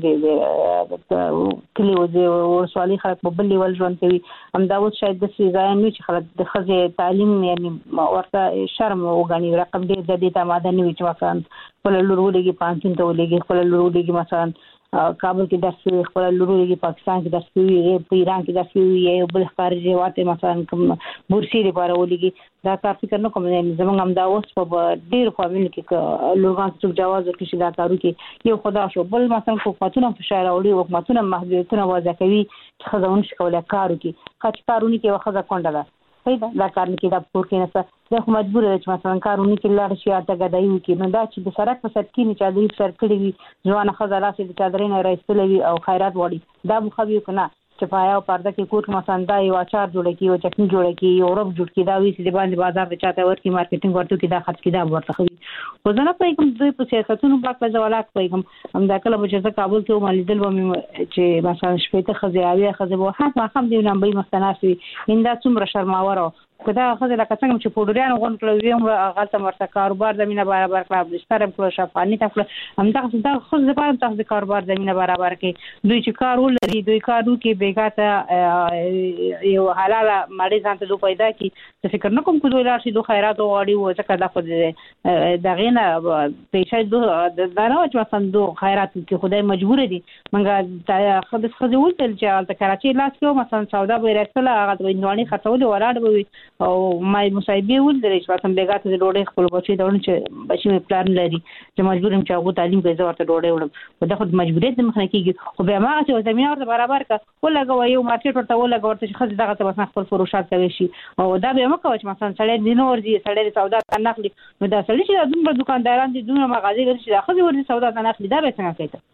د کلی او د ورسوالي خلک په بل لیول ژوند کوي همدا اوس شاید د ځای نه چې خلک د ښځې تعلیم یعنی ورته شرم وګڼي رقم ډېر د دې تماده نه وي چې مثلا خپل لور ولګي پانتون ته ولګي خپل لور ولګي مثلا کابل کې درس کوي خپل لوري پاکستان کې درس کوي په ایران کې درس کوي یو بل خارجي واته مثلا کوم بورسي لپاره ولګي دا کار فکر نه کوم زمونږ هم دا اوس په ډیر فامیل کې لوګان څخه جواز ورکړي چې دا کارو کې یو خدا شو بل مثلا حکومتونه فشار راوړي حکومتونه محدودیتونه وضع کوي چې خزاون شکوله کارو کې خاص کارونه کې وخت کونډه ده دا کار نه کې دا پور کې نه څه مجبور دي چې مثلا کارونه کې لاړ شي اته غدایو کې نو دا چې د سرک په سر کې نه چادرې سر کړی وي ځوان خزاله چې د چادرې نه راځلې وي او خیرات وړي دا مخوي کنه چې پایا او پرده کې کوټ مثلا دا یو اچار جوړ کی او چټنی جوړ کی یو رب جوړ کی دا وی چې باندې بازار ته چاته ورکی مارکیټینګ ورته کی دا خرڅ کی دا ورته خوي وزنه په کوم دوی په سیاستونو باندې ځوالات کوم هم دا کله چې کابل کې مالیدل و چې مثلا شپې ته خزیاوی خزبو حق ما هم دی نمبر مستناسي انده څومره شرماوره کدا خزه لکه څنګه چې پودریان غون کړو یم غلطه مرته کاروبار زمينه برابر کړه بستر په شفافاني ته هم دا خود زپاره تاسو کاروبار زمينه برابر کې دوی چې کار ولري دوی کارو کې بیګاته یو حلال مړی ځان ته پیدا کی څه فکر نه کوم کو دوی لارشي دوه خیرات وغواړي او ځکه دا خو د غینه پیسې دوه دانه چې مثلا دوه خیرات کې خدای مجبور دي منګه خود ولتل چې کراچي لاس کې مثلا سودا به رسله هغه د وینواني خرڅول ولاړ وي او مای مصايبه ول درې چې مثلا بیګاته د ډوډۍ خپل بچي دونه چې بچي می پلان لري چې مجبورم چې هغه تعلیم کوي زه ورته ډوډۍ وړم دا خو مجبوریت د مخنه کیږي خو بیا ما چې زمينه ورته برابر کا ولګو یو مارکیټ ورته ولګو ورته چې خځه دغه ته خپل فروشات کوي شي او دا به مکو چې مثلا سړی دینه ورځي سړی سودا تنخلي نو دا سړی چې دومره دکانداران دي دومره مغازې لري چې خځه ورځي سودا تنخلي دا به څنګه کوي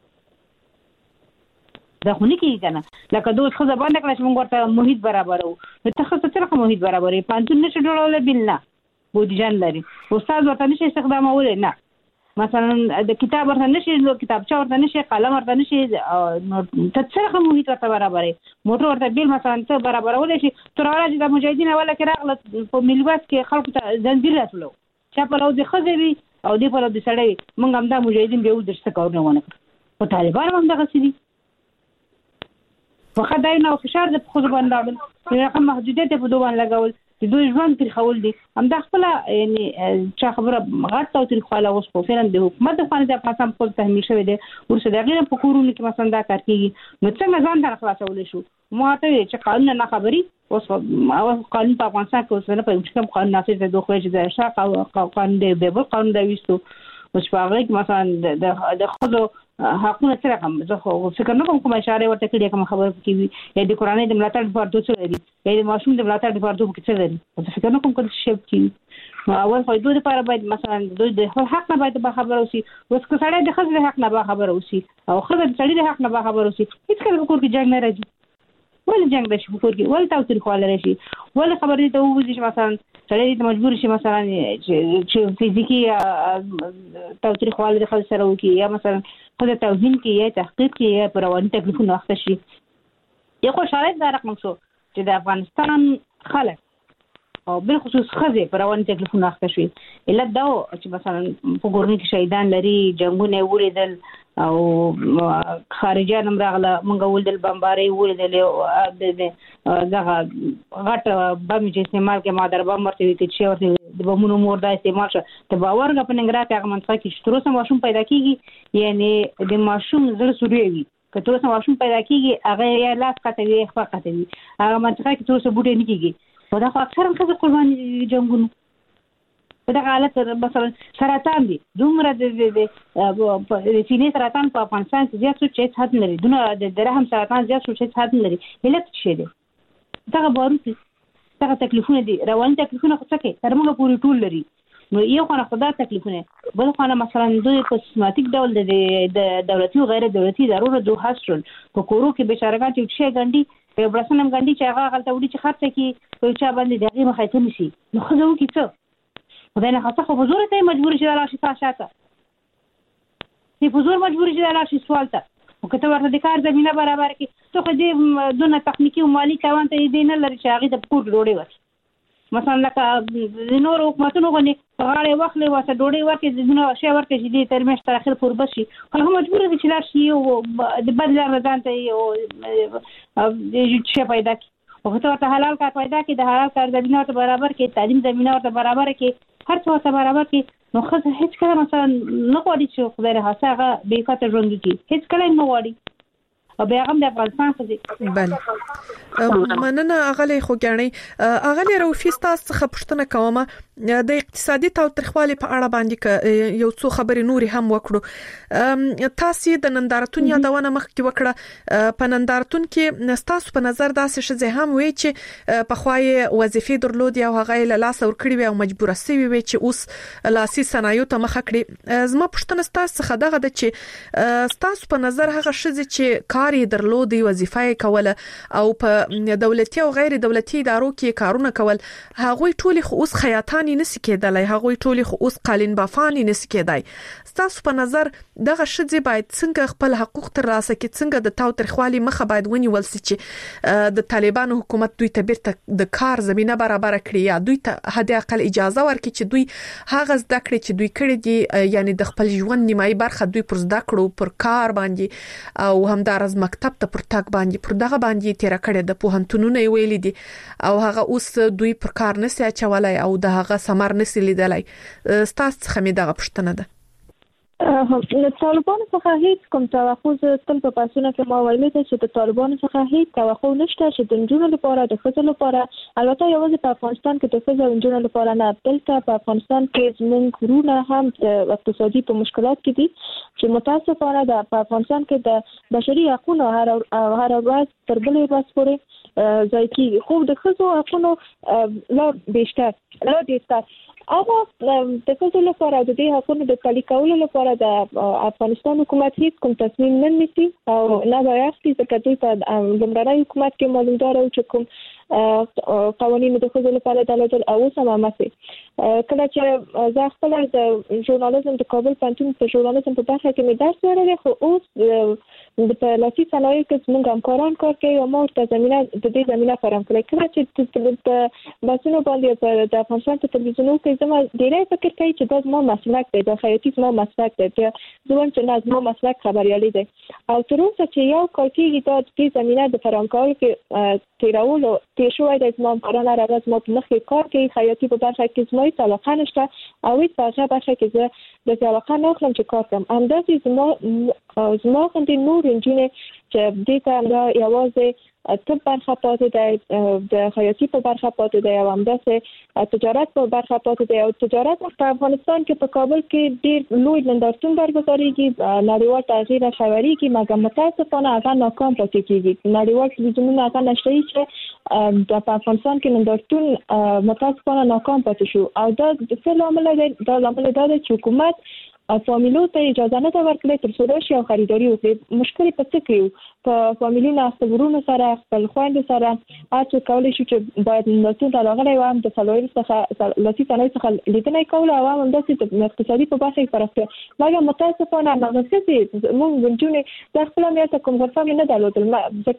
دا خو نه کیږي کنه لکه دوی خو ځبان کړه چې موږ ورته محیط برابرو نو ته خو څه محیط برابرې پانتون نشي جوړول بل نه بودیجان لري استاد ورته نشي استخدامول نه مثلا د کتاب ورته نشي نو کتابچه ورته نشي قلم ورته نشي نو ته څه محیط ورته برابرې موټر ورته بل مثلا ته برابرول شي تر هغه چې د مجاهدین ولا کې راغله په ملوات کې خلکو ته زنجیر راتلو چې په لور د خزوي او د په لور د سړی موږ هم دا مجاهدین به ودرسته کارونه ونه په طالبان هم دغه سړي فقط دا نه فشار د خو باندې راغل هغه محدودیت په دوه باندې لګول چې دوی ژوند پر خول دي هم دا خپل یعنی چې خبره غټ او تر خاله اوس په فعلا د حکومت د خانه د افغانستان په تحمیل شوی دی ورسره د غیر په کورونو کې مثلا دا کار کیږي نو څنګه ځان در خلاصول شو مو ته چې قانون نه خبري اوس قانون په افغانستان کې اوس نه په کوم قانون نافذ دی دوه چې د شاق قانون دی به قانون دی وستو اوس په هغه کې مثلا د خود حقونه سره کوم زه خو فکر نه کوم اشاره ورته کړی کوم خبر کیږي یا د قرآني د ملاتړ لپاره دوه څه لري یا د ماشوم د ملاتړ لپاره دوه څه لري زه فکر نه کوم کوم شی کیږي اول خو دوی لپاره باید مثلا دوی د حق نه باید به خبر اوسي اوس که سړی د خزر حق نه به خبر اوسي او خزر د سړي د حق نه به خبر اوسي هیڅ کله کور کې جنگ نه راځي ولې جنگ د شکور کې ولې تاوتریخواله راشي ولې خبرې ته وځي چې مثلا سړی ته مجبور شي مثلا چې فزیکی تاوتریخواله د خپل سره وکي یا مثلا خپل توهین کې یا تحقیق کې یا پرواني تکلیفونه واخته شي یو خو شرایط دا رقم شو چې د افغانستان خلک او بل خصوص خزه پرواني تکلیفونه واخته شي علت دا چې مثلا په ګورني کې شهیدان لري جنگونه ولیدل او خارجيان هم راغله مونږ ولدل بمباري ولدل دغه غټ بم چې استعمال کې مادر بم ورته وي چې ورته د بمونو مور دا استعمال شو ته باور غو په ننګرهار کې هغه منطقه کې چې تر ماشوم پیدا کیږي یعنی د ماشوم زړه سوري وي که تر ماشوم پیدا کیږي هغه یا لاس قطوي خپل قطوي هغه منطقه کې تر بوټي نه کیږي په دا خو اکثر هم خزه قرباني جنگونو په دغه حالت مثلا سرطان دي دومره د سینې سرطان په افغانستان کې زیات شو چې حد لري دونه د رحم سرطان زیات شو چې حد لري علت څه دی دغه باروتي دغه تکلیفونه دي رواني تکلیفونه خو څه کې تر موږ پوری ټول لري نو یو خو نه خدای تکلیفونه بل خو نه مثلا دوی په سیستماتیک ډول د دولتي او غیر دولتي ضرورت دوه حاصل په کورو کې بشارګان چې شي ګنډي یو برسنم ګنډي چې هغه غلطه وړي چې خرڅه کې په چا باندې دغه مخایته نشي نو خو زه وکړم خدای نه خاصه خو حضور ته مجبور شي راشي تاسو ته حضور مجبور شي راشي سوال ته او کته ورته د کار زمينه برابر کی ته خو دې دونه تخنیکی او مالی توان ته دې نه لري چې هغه د پور ډوډۍ ورکړي مثلا لکه د نور حکومتونو غني غاړې وخلې واسه ډوډۍ ورکړي د شی ورکړي چې دې ترمنځ تر اخر پور بشي خو هم مجبور دي چې لاشي او د بدل رضان ته او د شی پیدا کی او ته حلال کار پیدا کی د حلال کار زمينه ته برابر کی تعلیم زمينه ته برابر کی هر څه ته برابر کی نو خزه هیڅ کله مثلا نه غواړي چې خدای راځه هغه به کاته ژوند کی هیڅ کله نه غواړي او بیا هم د افغانستان څخه بله مننه اغلی خوګانی اغلی روفي تاسو څخه پوښتنه کوم د اقتصادي تاوتریخوالي په اړه باندې یو څو خبرې نوري هم وکړو تاسو د نندارتون یادونه مخکې وکړه په نندارتون کې تاسو په نظر داسې شې هم وی چې په خوای وظیفې درلود او هغه له لاس ورکړي وي او مجبور سوي وي چې اوس لاسي صنایع ته مخ کړي زما پوښتنه تاسو څخه دغه د چې تاسو په نظر هغه شې چې کار درلودي وظیفه کوله او په دولتي او غیر دولتي ادارو کې کارونه کول هغه ټولي خو اوس خیاطانی نسی کېدلای هغه ټولي خو اوس قالین بافانی نسی کېدای تاسو په نظر دغه شذ باید څنګه خپل حقوق ترلاسه کړي څنګه د تاوتریخوالي مخه باید ونیول شي چې د طالبانو حکومت دوی ته بیرته د کار زمينه برابر کړي یا دوی ته حد اقل اجازه ورکړي چې دوی هغه زده کړي چې دوی کړي دي یعنی د خپل ژوند نیمایي برخه دوی پر زده کړو پر کار باندې او همدارز مکتب ته پر تاک باندې پر دغه باندې تیر کړي د پوهنتونونو ویلي دي او هغه اوس دوی پر کار نسی اچولای او د هغه ثمر نسی لیدلای ستاسو څخه مې دغه پوښتنه ده د طالبانو څخه هیڅ کوم توقع تل په پاسونه کې ما ویلي چې د طالبانو څخه هیڅ توقع نشته چې د نجونو لپاره د ښځو لپاره البته یوازې په افغانستان کې د ښځو او نجونو لپاره نه بلکې په افغانستان کې زموږ ورونه هم د اقتصادي په مشکلات کې دي چې متاسفانه په افغانستان کې د بشري حقوقو هر ورځ تر بلې ورځ پورې ځای کېږي خو د ښځو حقوقو لا بیشتر اما د ښځو لپاره د دې حقوقو د پلي کولو لپاره د افغانستان حکومت هیڅ کوم تصمیم نه نیسي او نه وايي چې دوی په لومړني حکومت کې معلومدار او چې کوم قوانين د ښځو لپاره د او سمامه سي کله چې زه خپل د ژورنالیزم د کابل پوهنتون په ژورنالیزم په برخه کې مې درس ورکړی خو اوس د لاسي صنایعو کې زموږ همکاران کار کوي او ما ورته زمينه فراهم کړې کله چې په باسونو باندې د افغانستان په تلویزیونونو کې زما ډېرې فکر کوي چې دا زما مسلک دی د خیاطي زما مسلک دی زموږ چې نه زما مسلک خبريالي دی او تر اوسه چې یو کال کېږي دا د زمينه د فراهم کولو کې تیرولو تیر شوی د زما همکاران راغلي زما په مخ کې کار کوي خیاطي په برخه کې زما هیڅ علاقه نشته او هیڅ په برخه کې زه د علاقه نه اخلم چې کار کوم همداسې زما غوندې نور انجینر چې دې ته یوازې طب برخه پاتې دی د خیاطي په برخه پاتې دی او همداسې تجارت په برخه پاتې دی او تجارت په افغانستان کې په کابل کې ډېر لوی نندارتون برگزاریږي نړیوال تغییر خبريږي مګر متاسفانه هغه ناکام پاتې کیږي نړیوال تلویزیونونه هغه نشري چې د افغانستان کې نندارتون متاسفانه ناکام پاتې شو او دا د څه لامل دی دا لامل دا دی چې حکومت فامیلو ته اجازه نه ورکړي تر څو راشي او خریداري وکړي مشکل په څه کې په فامیلونو خپل ورونو سره خپل خويندو سره اته کولای شي چې باید نوټون راغلي و هم د سلویر څخه لاسي صنایع څخه لیدنه کوله او هم د اقتصادي په برخه کې پرسته مګر متاسفانه مغزي مونږ ونجونې د خپل میاته کوم غوښتنه نه درلودل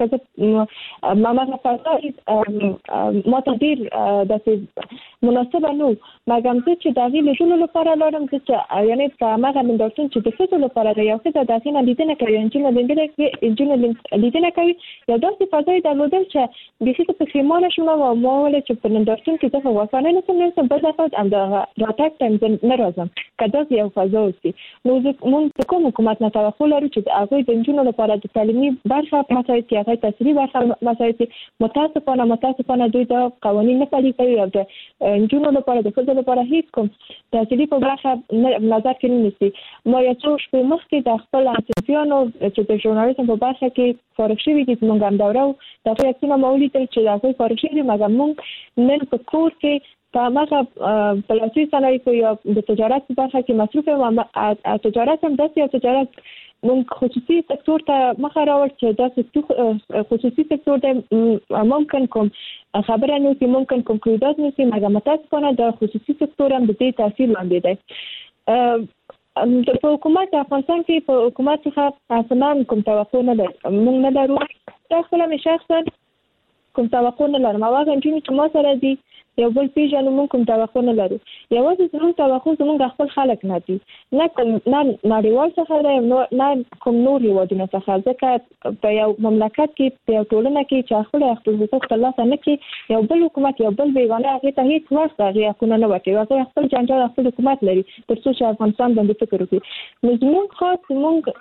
ځکه ما ما فاصله ما تدیر د مناسبه نو مګر چې دا ویل جوړول لپاره لرم چې یعنی ماغه نندارتون چې د څه لپاره دی یو څه د داسې لیدنه کوي انجینر لیدنه کوي یو داسې فضای درلودل چې د څه په خیمانه شوم او ما ول چې په نندارتون کې د وفانه نه سم بل ځای ام د راتګ تایم نه راځم کدا یو فضا اوسي نو موږ کوم حکومت نه توقع لرو چې هغه د انجینر لپاره د تعلیمي برخه مسایل کې هغه تسریع برخه مسایل متاسفانه دوی د قوانین نه پلي کوي او د انجینر لپاره د فضا لپاره هیڅ کوم تسریع په برخه نظر کې نشي ما یو څو شپې مخکې د خپل انټرفیانو چې د ژورنالیزم په برخه کې فارغ شوي دي موږ هم دوره د فیکسونه مولیدل چې دا فارغ شوي مګر موږ نن په کور کې په هغه پلاسي صنایع یا د تجارت په برخه کې مصروف یم تجارت هم داسې تجارت موږ خصوصي سکتور ته مخه راوړ چې دا خصوصي سکتور ته ممکن کوم خبره نو چې ممکن کوم کړدات نشي مګر متاسفانه د خصوصي سکتور هم د دې تاثیر لاندې دی په حکومت افغانستان کې په حکومت څخه اصلا کوم توقع نه لرم موږ نه لرو دا خپل مې شخصا کوم توقع نه لرم هغه چې ما سره دي یو بل پیژنو موږ کوم توقع نه لرو یوازې زموږ توقع زموږ خپل خلک نه دي نه نړیوال څخه نه کوم نور هیوادونه څخه ځکه په یو مملکت کې په یو ټولنه کې چې خپل حقوق ترلاسه نه کړي یو بل حکومت یو بل بیگانه هغه ته هیڅ وخت هغه حقونه نه ورکوي هغه خپل جنجال خپل حکومت لري تر څو چې افغانستان باندې فکر وکړي نو زموږ خاص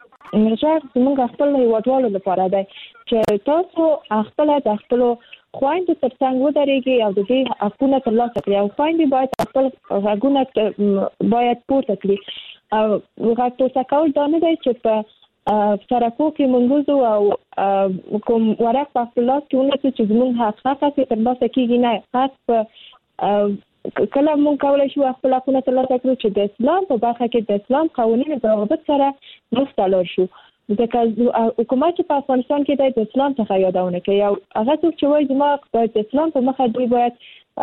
زموږ خپل هیوادوالو لپاره دی چې تاسو خپل د خپل خويندو ترڅنګ ودرېږي او د دې حقونه ترلاسه کړي او خويندې باید خپل حقونه باید پورته کړي او غږ تاسو کول دا نه دی چې په سرکو کې منګوزو او کوم ورق په خپل لاس کې ونیسي چې زموږ حق څخه ترلاسه کیږي نه حق کله مونږ کولای شو خپل حقونه ترلاسه کړو چې د اسلام په برخه کې د اسلام قوانینو په ضوابط سره مختلف شو ځکه حکومت په افغانستان کې د اسلام څخه یادونه کوي او هغه څوک چې وایي زموږ د اسلام په مخه دی باید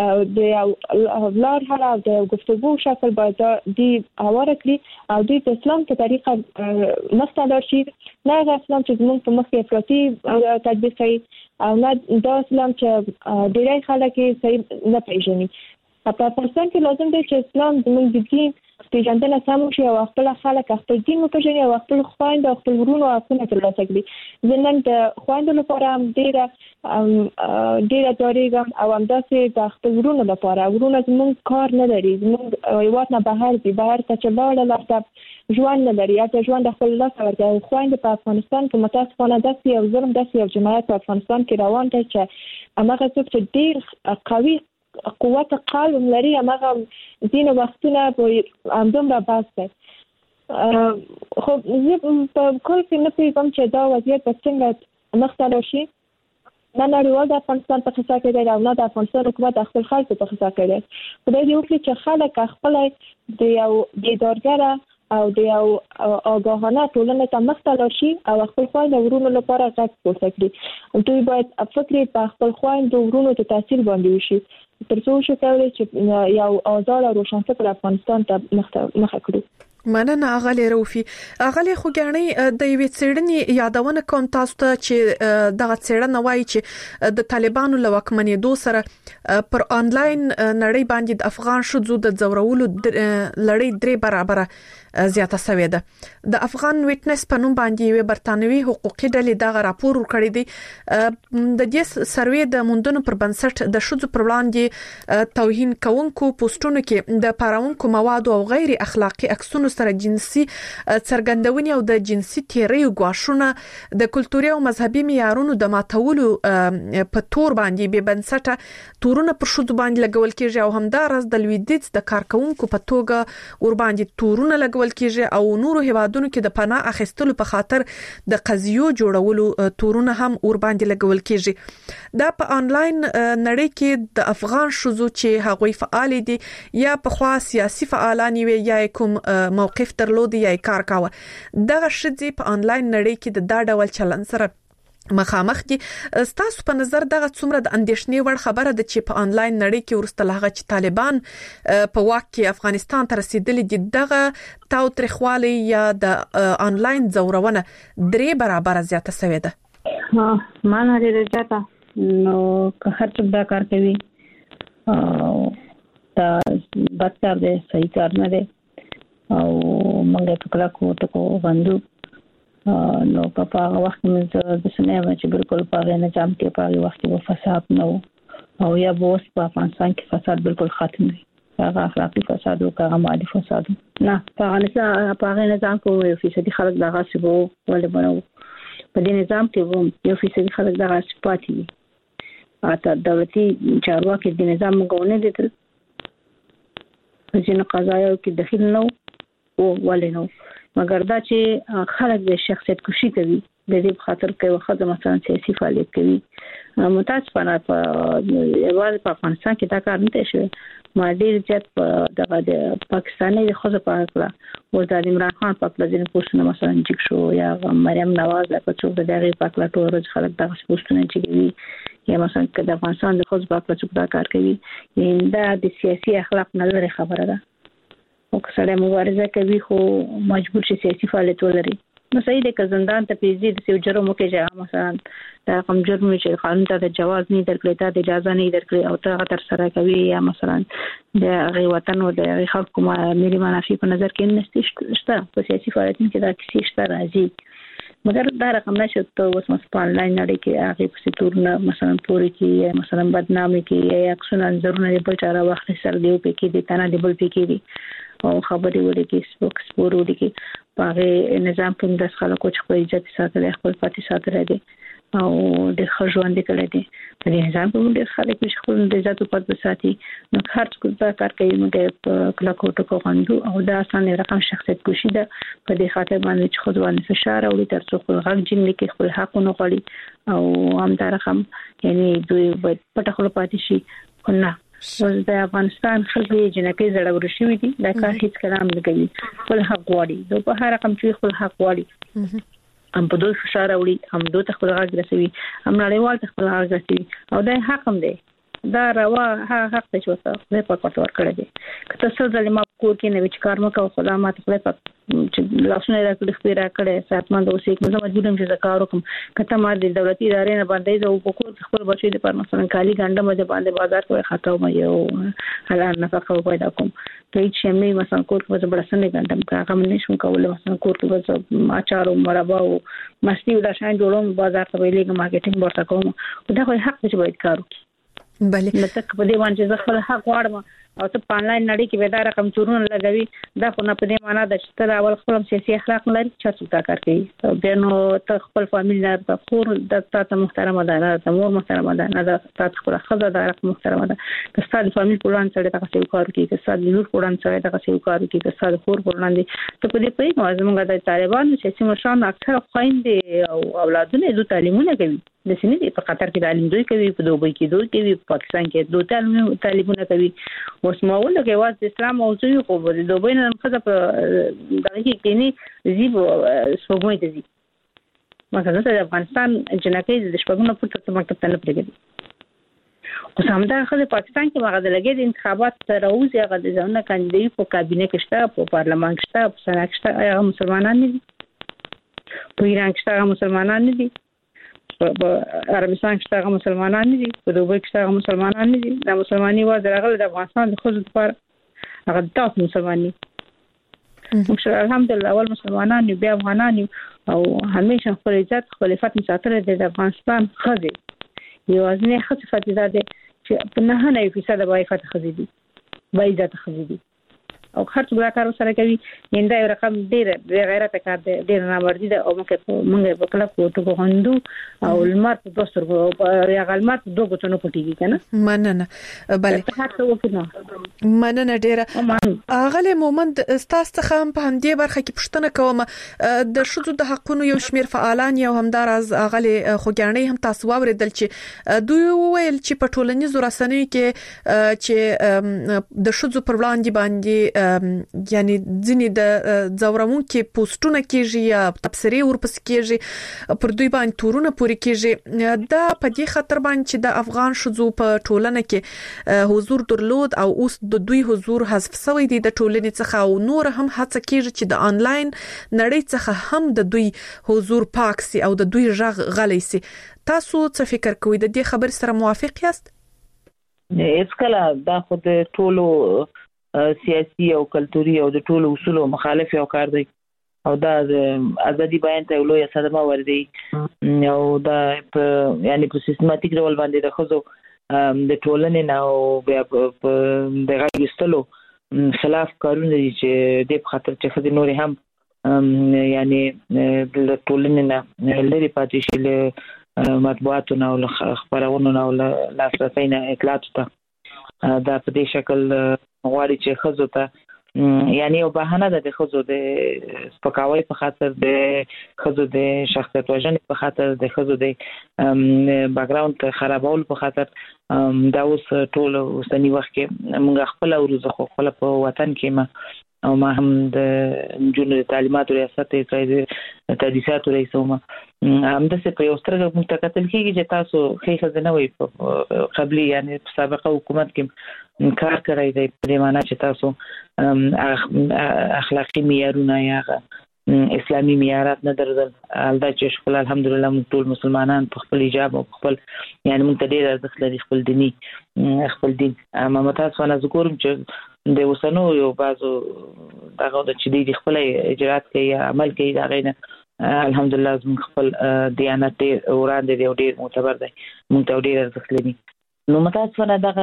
د لار حل او د گفتگو شکل باید دی هواره کړي او د اسلام په طریقه مستدار شي نه اسلام چې زموږ په مخ کې افراطي تطبیق کوي او نه د اسلام چې ډېری خلک یې صحیح نه پیژني په افغانستان کې لازم دی چې اسلام زموږ د دین پیژندنه سم شي او خپل خلک خپل دین وپیژني او خپل خويند او خپل ورونو حقونه ترلاسه کړي زمونږ د خويندو لپاره هم ډیره داریږم او همداسې د خپل ورونو لپاره ورونه زموږ کار نه لري زموږ هیواد نه بهر دي بهر ته چې لاړل لکه ژوند نه لري یا ژوند خپل لاس ورته او خويند په افغانستان کې متاسفانه داسې یو ظلم داسې یو جنایت په افغانستان کې روان دی چې هغه څوک چې ډیر قوي قوت قلب لري هغه دین وختونه په همدومره بس دی خو زه په کل کې نه پیغام چې دا وضعیت په څنګه مختلف شي نه نړیوال د افغانستان په خصوصا کې دی او نه د افغانستان حکومت خپل خلکو په خصوصا کې دی خدای دې وکړي چې خلک خپل د یو بیدارګره او د یو آگاهانه ټولنه ته مختلف شي او خپل خويند ورونو لپاره غږ پورته کړي دوی باید فکر په خپل خويند ورونو ته تاثیر باندې وشي تر څو چې یو آزاد او روشنفکر افغانستان ته مخه کړو مننه اغلی روفي اغلی خوګانی د یوې څېړنې یادونه کوم تاسو ته چې دغه څېړنه وایي چې د طالبانو له واکمنېدو سره پر انلاین نړۍ باندې د افغان شذو د ځورولو لړۍ 3 برابر زیاته شوې ده د افغان ویټنس په نوم باندې یو برتانوي حقوقي ډلې دغه راپور ورکړی دی د دې سروې د موندنو پر بنسټ د شذو پر وړاندې توهین کوونکو پوسټونو کې د پاراونکو مواد او غیر اخلاقی عکسونو سره جنسي څرګندونې او د جنسي تیریو غواښونه د کلتوري او مذهبي معیارونو د ماتولو په تور باندې به بنسټه تورونه پر شذو باندې لګول کېږي او همدارس د لویدیځ د کارکونکو په توګه ور باندې تورونه لګول کېږي او نورو هیوادونو کې د پناه اخیستلو په خاطر د قضیو جوړولو تورونه هم ور باندې لګول کېږي دا په انلاین نړۍ کې د افغان شذو چې هغوی فعال دي یا په خوا سیاسي فعالان وي یا کوم موقف درلودي یا کار کاوه دغه شذې په انلاین نړۍ کې د دا ډول چلن سره مخامخ دي ستاسو په نظر دغه څومره د اندېښنې وړ خبره ده چې په انلاین نړۍ کې ورسته لغه چې طالبان په واک کې افغانستان ته رسیدلي دي دغه تاوتریخوالی یا د انلاین ځورونه 3 برابر زیاته شوې ده معنا لري چې نو که هر څه دا کار کوي دا بدکار دی صحیح کار نه دی او موږ په کلا کو باندې نو په هغه وخت کې د سنیما چې بالکل په هغه نظام کې په هغه وخت کې فساد نه او یا بوس په افغانستان کې فساد بالکل ختم دی هغه اخلاقی فساد او هغه مادي فساد نه په هغه نظام کې یو فیصدي خلک دغه سبو ولې بنو په دې نظام کې یو فیصدي خلک دغه سپاتي اته دولتي چارواکي د نظام مګونه دي تل ځینې قضایا کې دخیل نه او ولې نو مګر دا چې خلک د شخصیت کشي کوي د دې خاطر کوي خدای مثلا سیاسي فعالیت کوي متاسفانه په یوازې په افغانستان کې دا کار نه شوی ما ډیر زیات د پاکستاني خزه په اړه او د عمران خان په اړه ځینې پوښتنه مثلا جګ شو یا مریم نواز په څو د دغه په اړه ټول خلک دغه پوښتنه کوي یا مثلا د افغانستان د خزه په اړه څه دا کار کوي دا د سیاسي اخلاق نه لري خبره ده او که سره مبارزه کوي خو مجبور شي سیاسي فعالیت ولري نو صحیح دی که زندان ته پیځي د سیو جرم کې مثلا دا کوم جرم چې قانون ته د جواز نه درکړي ته د اجازه نه درکړي او ته تر سره کوي یا مثلا د غي وطن او د خلکو ملي منافع په نظر کې نه شته په سیاسي فعالیتونو کې دا کیسې شته راځي مګر دا رقم نشته ته اوس مثلا آنلاین نړۍ کې هغه په تورونه مثلا پوری کې مثلا بدنامي کې یا اکسونه انځورونه په چاره وخت سره دی په کې دي تنه دی بل په کې دي او خبرې وړي کې سپورت وړي کې په نظام په داس خلکو چې خپل عزت ساتل خپل پاتې ساتل دي او د خژوند کړي دي په نظام په ډېر خلک چې خپل د عزت په پاتې ساتي نو هر څه دا کار کوي نو د کلا کوټو کوندو او دا اسانه رقم شخصیت کوشي ده په دې خاطر باندې چې خود باندې فشار او تر څو خپل حق جن کې خپل حق نه غړي او هم دا رقم یعنی دوی پټه خپل پاتې شي نه د افغانستان خلک جنکې زړور شوي دي دا کار هیڅ کلام نه کوي خپل حق غواړي نو په هر رقم چې خپل حق غواړي هم په دوی فشار وړي هم دوی خپل حق رسوي هم نړیوال خپل حق رسوي او دا حق هم دی دا روا حق ته چې وسه په پټ ورکړی دی که تاسو ځلې ما کور کې نه وچ کار مکو خدا ما ته خپل چې لاسونه راکړي خپل راکړي ساتمن اوسې کوم مجبورم چې زکار وکم کته ما د دولتي ادارې نه باندې زه په کور خپل بچی د پر مثلا کالی ګنده مده باندې بازار کې خاطو مې یو حلال نفقه پیدا کوم ته چې مې مثلا کور کې به بلسنې ګندم کاغه مې نشم کولای مثلا کور کې به اچار او مربا او مستی ولا شان جوړوم بازار ته ویلې مارکیټینګ ورته کوم دا خو حق چې باید کار وکړي بله لکه په دې باندې زه خپل حق غواړم او ته په انلاین نړۍ کې به دا رقم چورونه لګوي دا خو نه په دې معنی ده چې تر اول خپل سیاسي اخلاق لري چې څه کار کوي بیا نو ته خپل فامیل نه د خور د تاسو محترمه ده د مور محترمه ده نه د تاسو خپل خزه د محترمه ده که تاسو فامیل پلان سره تاسو کار کوي که تاسو لور پلان سره تاسو کار کوي که تاسو خور پلان دي ته په دې په موازمه د طالبانو سیاسي مشران اکثر خويندې او اولادونه د تعلیمونه کوي د سینې په قطر کې تعلیم دوی کوي په دوبۍ کې دوی کوي په پاکستان کې دوی تعلیمونه کوي اوس ماول کې واز اسلام موضوع خو د دوبۍ نه خزه په دغه کې کینی زیب سپوږمۍ ته زی مثلا د افغانستان جنکې د شپږونو په تاسو مکتب ته نه پرېږدي خو سمدا خو د پاکستان کې هغه د لګي د انتخابات تر اوسه هغه د ځونه کاندیدای په کابینه کې شته په پارلمان کې شته په سنا کې شته هغه مسلمانان نه دي په ایران کې شته مسلمانان نه دي په عربستان کې شته مسلمانان نه دي په دوبۍ کې شته مسلمانان نه دي د مسلمانۍ و درغله د افغانستان د خود لپاره هغه تاسو مسلمانۍ موږ الحمدلله اول مسلمانان بیا افغانان او همیشه خپل عزت خپل فتن ساتره د افغانستان خزي یوازنی خصفت ده چې په 9% به فتح خزي دي به عزت خزي دي او خرڅ بلا کار سره کوي نندا یو رقم ډیر غیرت کار دی ډیر نامردی ده او موږ په کله کوټو غوندو او المر په دوستر یا غلمات دوه غوتنو پټیږي کنه مننه بله مننه ډیره اغله مومند استاسته خام په همدې برخه کې پښتنه کوم د شذو د حقونو یو شمیر فعالان یو همدار از اغله خوګانې هم تاسو اوریدل چې دوی ویل چې په ټولنیزو رسنیو کې چې د شذو پر وړاندې باندې یعنی ځینې د زورمون کې پوسټونه کېږي یا تبصرې ورپس کېږي پر دوی باندې تورونه پوري کېږي دا په دې خاطر باندې چې د افغان شذو په ټولنه کې حضور درلود او اوس د دوی حضور حذف شوی دی د ټولنې څخه او نور هم هڅه کېږي چې د انلاین نړۍ څخه هم د دوی حضور پاک سي او د دوی ژغ غلي سي تاسو څه فکر کوئ د دې خبر سره موافق یاست؟ اسکله دا خود ټولو سیاسي او کلتوري او د ټولو اصولو مخالف یو کار دی او دا ازادي بیان ته لوی صدمه وردی او دا یعنی په سیستماتیک ډول باندې د خزو د ټولنې نه او بیا په د غوښتلو خلاف کارونه دي چې د خاطر چې خزي نور هم یعنی د ټولنې نه لري پاتې شي له مطبوعاتو او خبرونو او لاسرسي نه اطلاعات ته دا په دې شکل غواړي چې خزو ته یعنی یو بهانه ده د خزو د سپکاوي په خاطر د خزو د شخصیت وژنې په خاطر د خزو د بیک ګراوند خرابول په خاطر دا اوس ټول اوسنی وخت کې موږ خپل ورزخ خپل په وطن کې ما او ما هم د جنونو تعلیمات ریاست ته تدریسات ریسوم هم د څه په یو سترګه موږ ته کتل کېږي چې تاسو خې خزنه وي په قبلي یعنی په سابقه حکومت کې کار کوي د دې معنی چې تاسو اخلاقی معیارونه یا اسلامي معیارات نه درلودل البته چې خپل الحمدلله موږ ټول مسلمانان په خپل حجاب او خپل یعنی موږ ته ډیر ارزښت لري خپل دیني خپل دین ما تاسو نه ذکرم چې د وسنو یو بازو دغه د چې د خپل اجرات کوي عمل کوي دا غینه الحمدلله موږ خپل دیانت وړاندې دی ډیر معتبر دی موږ ته ډیر ارزښت لري نو متاسفانه دغه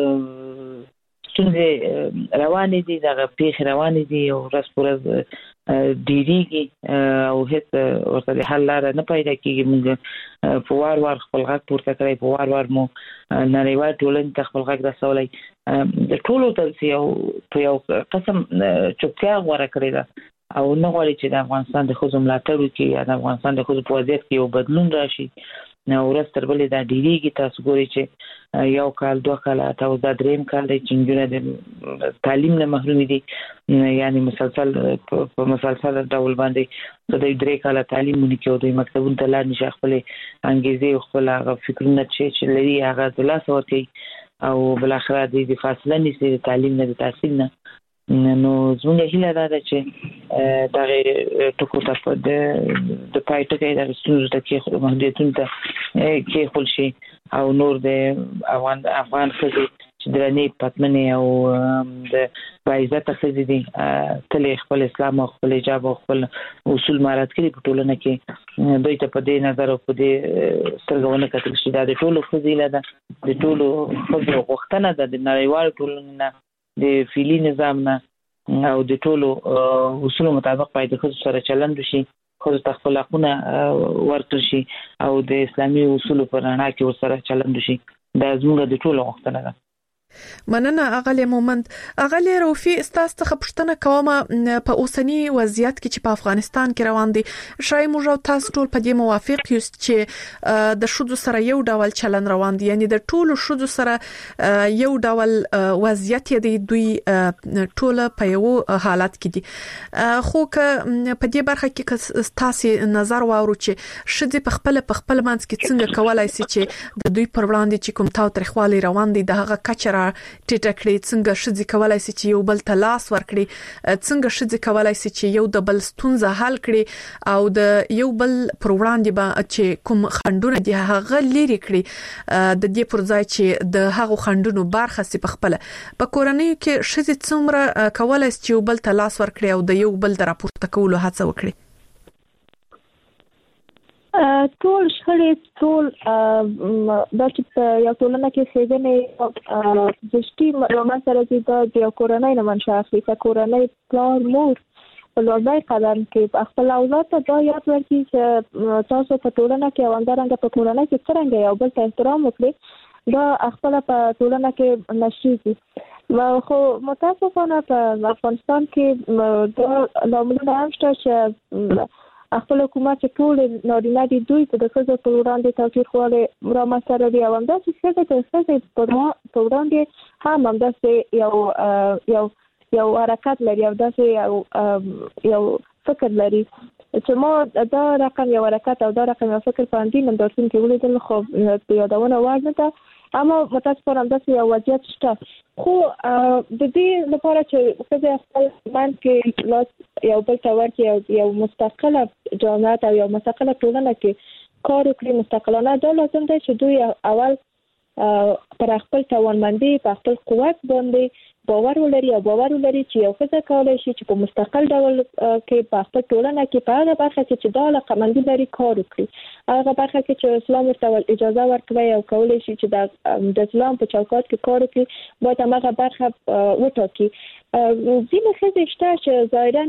څنګه روانې دي دغه پیښ روانې دي او ورځ پر ورځ ډیریږي او هیڅ ورته حل لاره نه پیدا کیږي موږ په وار خپل غږ پورته کوي په وار مو نړیوال ټولنې ته خپل غږ رسولای د ټولو ترڅ یو قسم چوپتیا غوړه کړی ده او نه غواړي چې د افغانستان د خزو ملاتړ وکړي یا د افغانستان د خزو په وضعیت کې یو بدلون راشي نو ورځ تر بلې دا ډیریږي تاسو ګورئ چې یو کال دوه کال تاسو دا دریم کال دی چې نجونې د تعلیم نه محروم دي یعنی مسلسل ډول باندې د درې کال تعلیم مونږ کې او د مکتبونو ته لاړ نشي خپل انګیزې خپل فکرونه چې لري هغه د لاس ورکي او بل اخر د فاصله نشي د تعلیم نه د تحصیل نه نو زموږ هیله ده چې دا ټکو ته د پایټکې د ستونزو ته کې محدودیتونه کې خپل شي او نور د افغان خزي چې درنې پاتمنې او د عزت خزي دي تل خپل اسلام او خپل حجاب او خپل اصول مارات کړي په ټولنه کې دوی ته په دې نظر او په دې سترګونه کتل شي دا د ټولو خزي له د ټولو خزو غوښتنه ده د نړیوال ټولنې د فعلی نظام نه او د ټولو اصول مطابق باید خو سره چلند شي خو تخپل حقونه ورکړي شي او د اسلامي اصول پر اړه کې سره چلند شي دا زموږ د ټولو غوښتنه ده مننه اغلی مومند. اغلی روفي استاسو څخه پوښتنه کوم په اوسنی وضعیت کې چې په افغانستان کې روان دي شای موږ تاسو ټول په دې موافق یو چې د شذو سره یو ډول چلن روان دي، یعنی د ټولو شذو سره یو ډول وضعیت دی، دوی ټول په یو حالت کې دي. خو که په دې برخه کې تاسو نظر واورو چې شذې په خپل منځ کې څنګه کولای شي چې د دوی پر وړاندې چې کوم تاوتریخوالي روان دي د هغه کچره ټیټه کړي، څنګه شذې کولای شي چې یو بل ته لاس ورکړي، څنګه شذې کولای شي چې یو د بل ستونزه حل کړي او د یو بل پر وړاندې به چې کوم خندونه دي هغه لري کړي د دې پر ځای چې د هغو خندونو برخه سي په خپل په کورنۍ کې شذې څومره کولای شي چې یو بل ته لاس ورکړي او د یو بل د راپورته کولو هڅه وکړي. ټول شخړې ټول د یو ټولنه کې څنګه د شتي رومان سره د یو کورنۍ نه منشأ اخلي. چې کورنۍ پلار مور په لوړ قدم کې خپل اولاد ته دا یاد ورکړي چې تاسو په ټولنه کې او همدارنګه په کورنۍ کې څنګه یو بل ته احترام وکړي، دا خپل په ټولنه کې نشي. خو متاسفانه په افغانستان کې دا لاملونه هم شته چې خپل حکومت ټول نارینه دي دوی په دغه په وړاندې تاوتریخوالی رامنځته کړي او همداسې ښځې په وړاندې هم همداسې یو حرکت لري او داسې یو فکر لري چې ما دا رقم یو حرکت او دا رقم یو فکر په اندی نندارتون کې ولیدل، خو په یادونه وړ نه ده. اما متاسفانه همداسې یو وضعیت شته. خو د دې لپاره چې ښځې خپل منځ کې لاس یو بل ته ورکړي، یو مستقله جامعه او یو مستقله ټولنه کې کار وکړي مستقلانه، دا لازم دی چې دوی اول پر خپل توانمندي په خپل قوت باندې باور ولري او باور ولري چې یو ښځه کولای شي چې په مستقل ډول کې په خپل ټولنه کې په هغه برخه کې چې دا علاقمندي لري کار وکړي، هغه برخه کې چې اسلام ورته اجازه ورکوي او کولای شي چې د اسلام په چوکاټ کې کار وکړي باید هغه برخه وټاکي. ځینې ښځې شته چې ظاهرا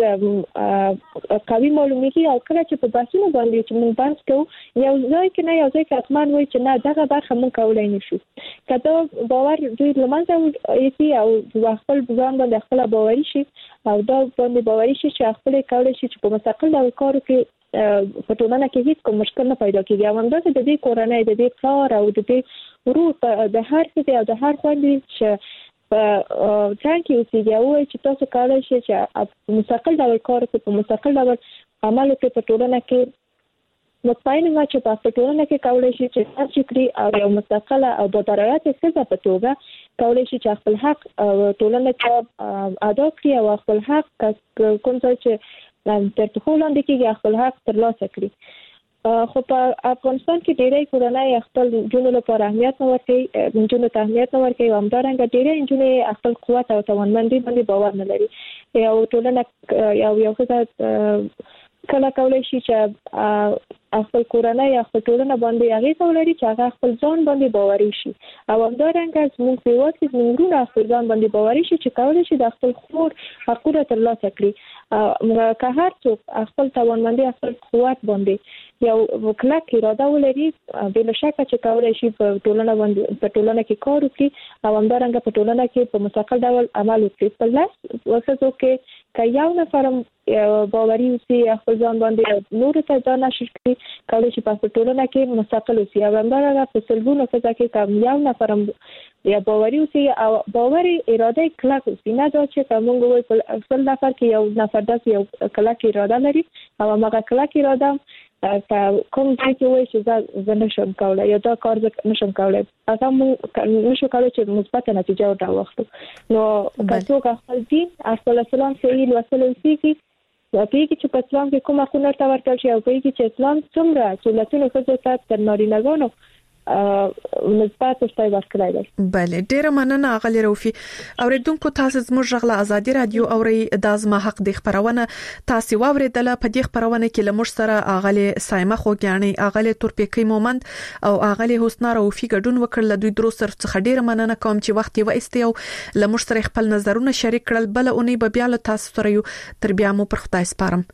ډېر قوي معلومیږي او کله چې په بحثونو باندې چې موږ بحث کوو یو ځای کې نه یو ځای کې حتما وایي چې نه دغه برخه موږ کولای نه شو. که دا باور دوی له منځه یوسي او خپل ځان باندې خپل باوري شي او دا باندې باوري شي چې خپل کولای شي چې په مستقل ډول کار وکړي، په ټولنه کې هیڅ کوم مشکل نه پیدا کیږي. او همداسې د دې کورنۍ د دې پلار او د دې ورور د هر څه او د هر خوندې چې په څنګه کې اوسېږي او چې تاسو کولای شئ چې مستقل ډول کار وکړئ، په مستقل ډول عمل وکړئ په ټولنه کې مطمئن ما چې په ټولنه کې کولای شي چې هڅه کړي او یو مستقله او بادرایت څخه په توګه کولای شي چې خپل حق ټولنه کې ادا کړي او خپل حق کوم څه چې تر ټولو لاندې کې خپل حق ترلاسه کړي. خو په افغانستان کې ډېری کورنۍ خپل جنونو لپاره اهمیت نه ورکوي، جنونو ته اهمیت نه ورکوي او همدارنګه ډېری جنونو خپل قوت او توانمندي باندې باور نه لري. یو ټولنه یو څه کله کولای شي چې خپل کورنۍ یا خپل ټولنه باندې هغه ولري چې هغه خپل ځان باندې باوري شي او همدارنګه زموږ په وخت کې زموږ خپل ځان باندې باوري شي چې کولای شي د خپل خور حقوق ترلاسه کړي. که هر څوک خپل توانمندي خپل قوت باندې یو کلک اراده ولري بل شک چې کولای شي په ټولنه باندې په ټولنه کې کار وکړي او همدارنګه په ټولنه کې په مستقل ډول عمل وکړي. په لاس وسه کې که یو نفر باوري اوسي خپل ځان باندې نور ته ځان نشي کولای شي په ټولنه کې مستقل اوسي او همدارنګه په سلګونو څخه کې کم یو نفر یا باوري اوسي او باوري اراده کلک اوسي، نه دا چې کومه وایي په خپل نفر کې یو نفر داسې یو کلک اراده لري او هغه کلک اراده کوم ځای کې وایي چې زه نشم کولای یا دا کار نشم کولای، هغه نشو کولای چې مثبت نتیجه ورته واخلو. نو که څوک خپل دین خپل اسلام صحیح لوستل وسیږي پیږي چې په اسلام کې کومه خونه ورته ورکړل شي او پیږي چې اسلام څومره سہولتونه ښځو ته تر نارینه‌ګانو مثبت ستای ورکړای دی. بله ډیره مننه اغلی روفي. اوریدونکو تاسو زموږ غږ ازادي رادیو اوري د ازما حق د خبرونه تاسو واوریدله. په دې خبرونه کې لمر سره اغلی سایمه خوګانی، اغلی تورپیکی مومند او اغلی حسنا روفي ګډون وکړل. دوی درو سره څخه ډیره مننه کوم چې وخت یې وایسته او لمر سره خپل نظرونه شریک کړل. بل اونۍ به بیا له تاسو سره یو تر بیا مو پر خدای سپارم.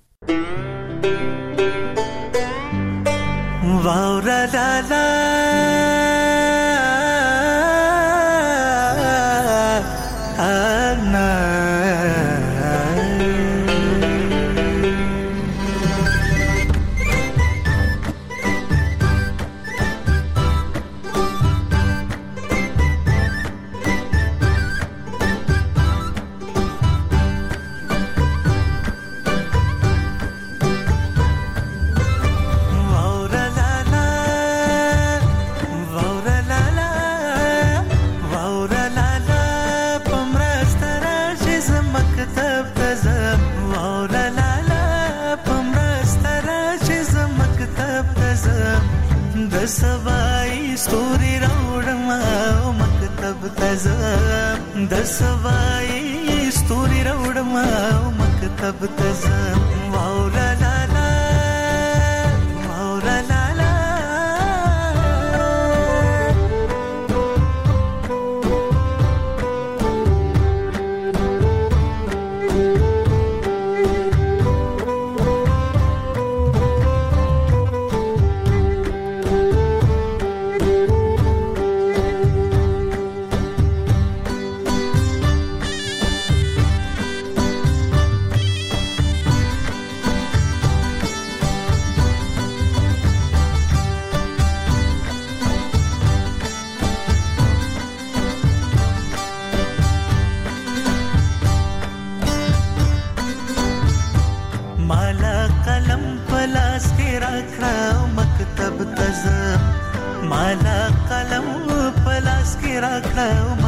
واورا لالا مکتب تزم د سبای ستوري راوړم مکتب تزم د سبای ستوري راوړم مکتب تزم واولا لا لا واولا لا لا مالا قلم پلاس کې راکړه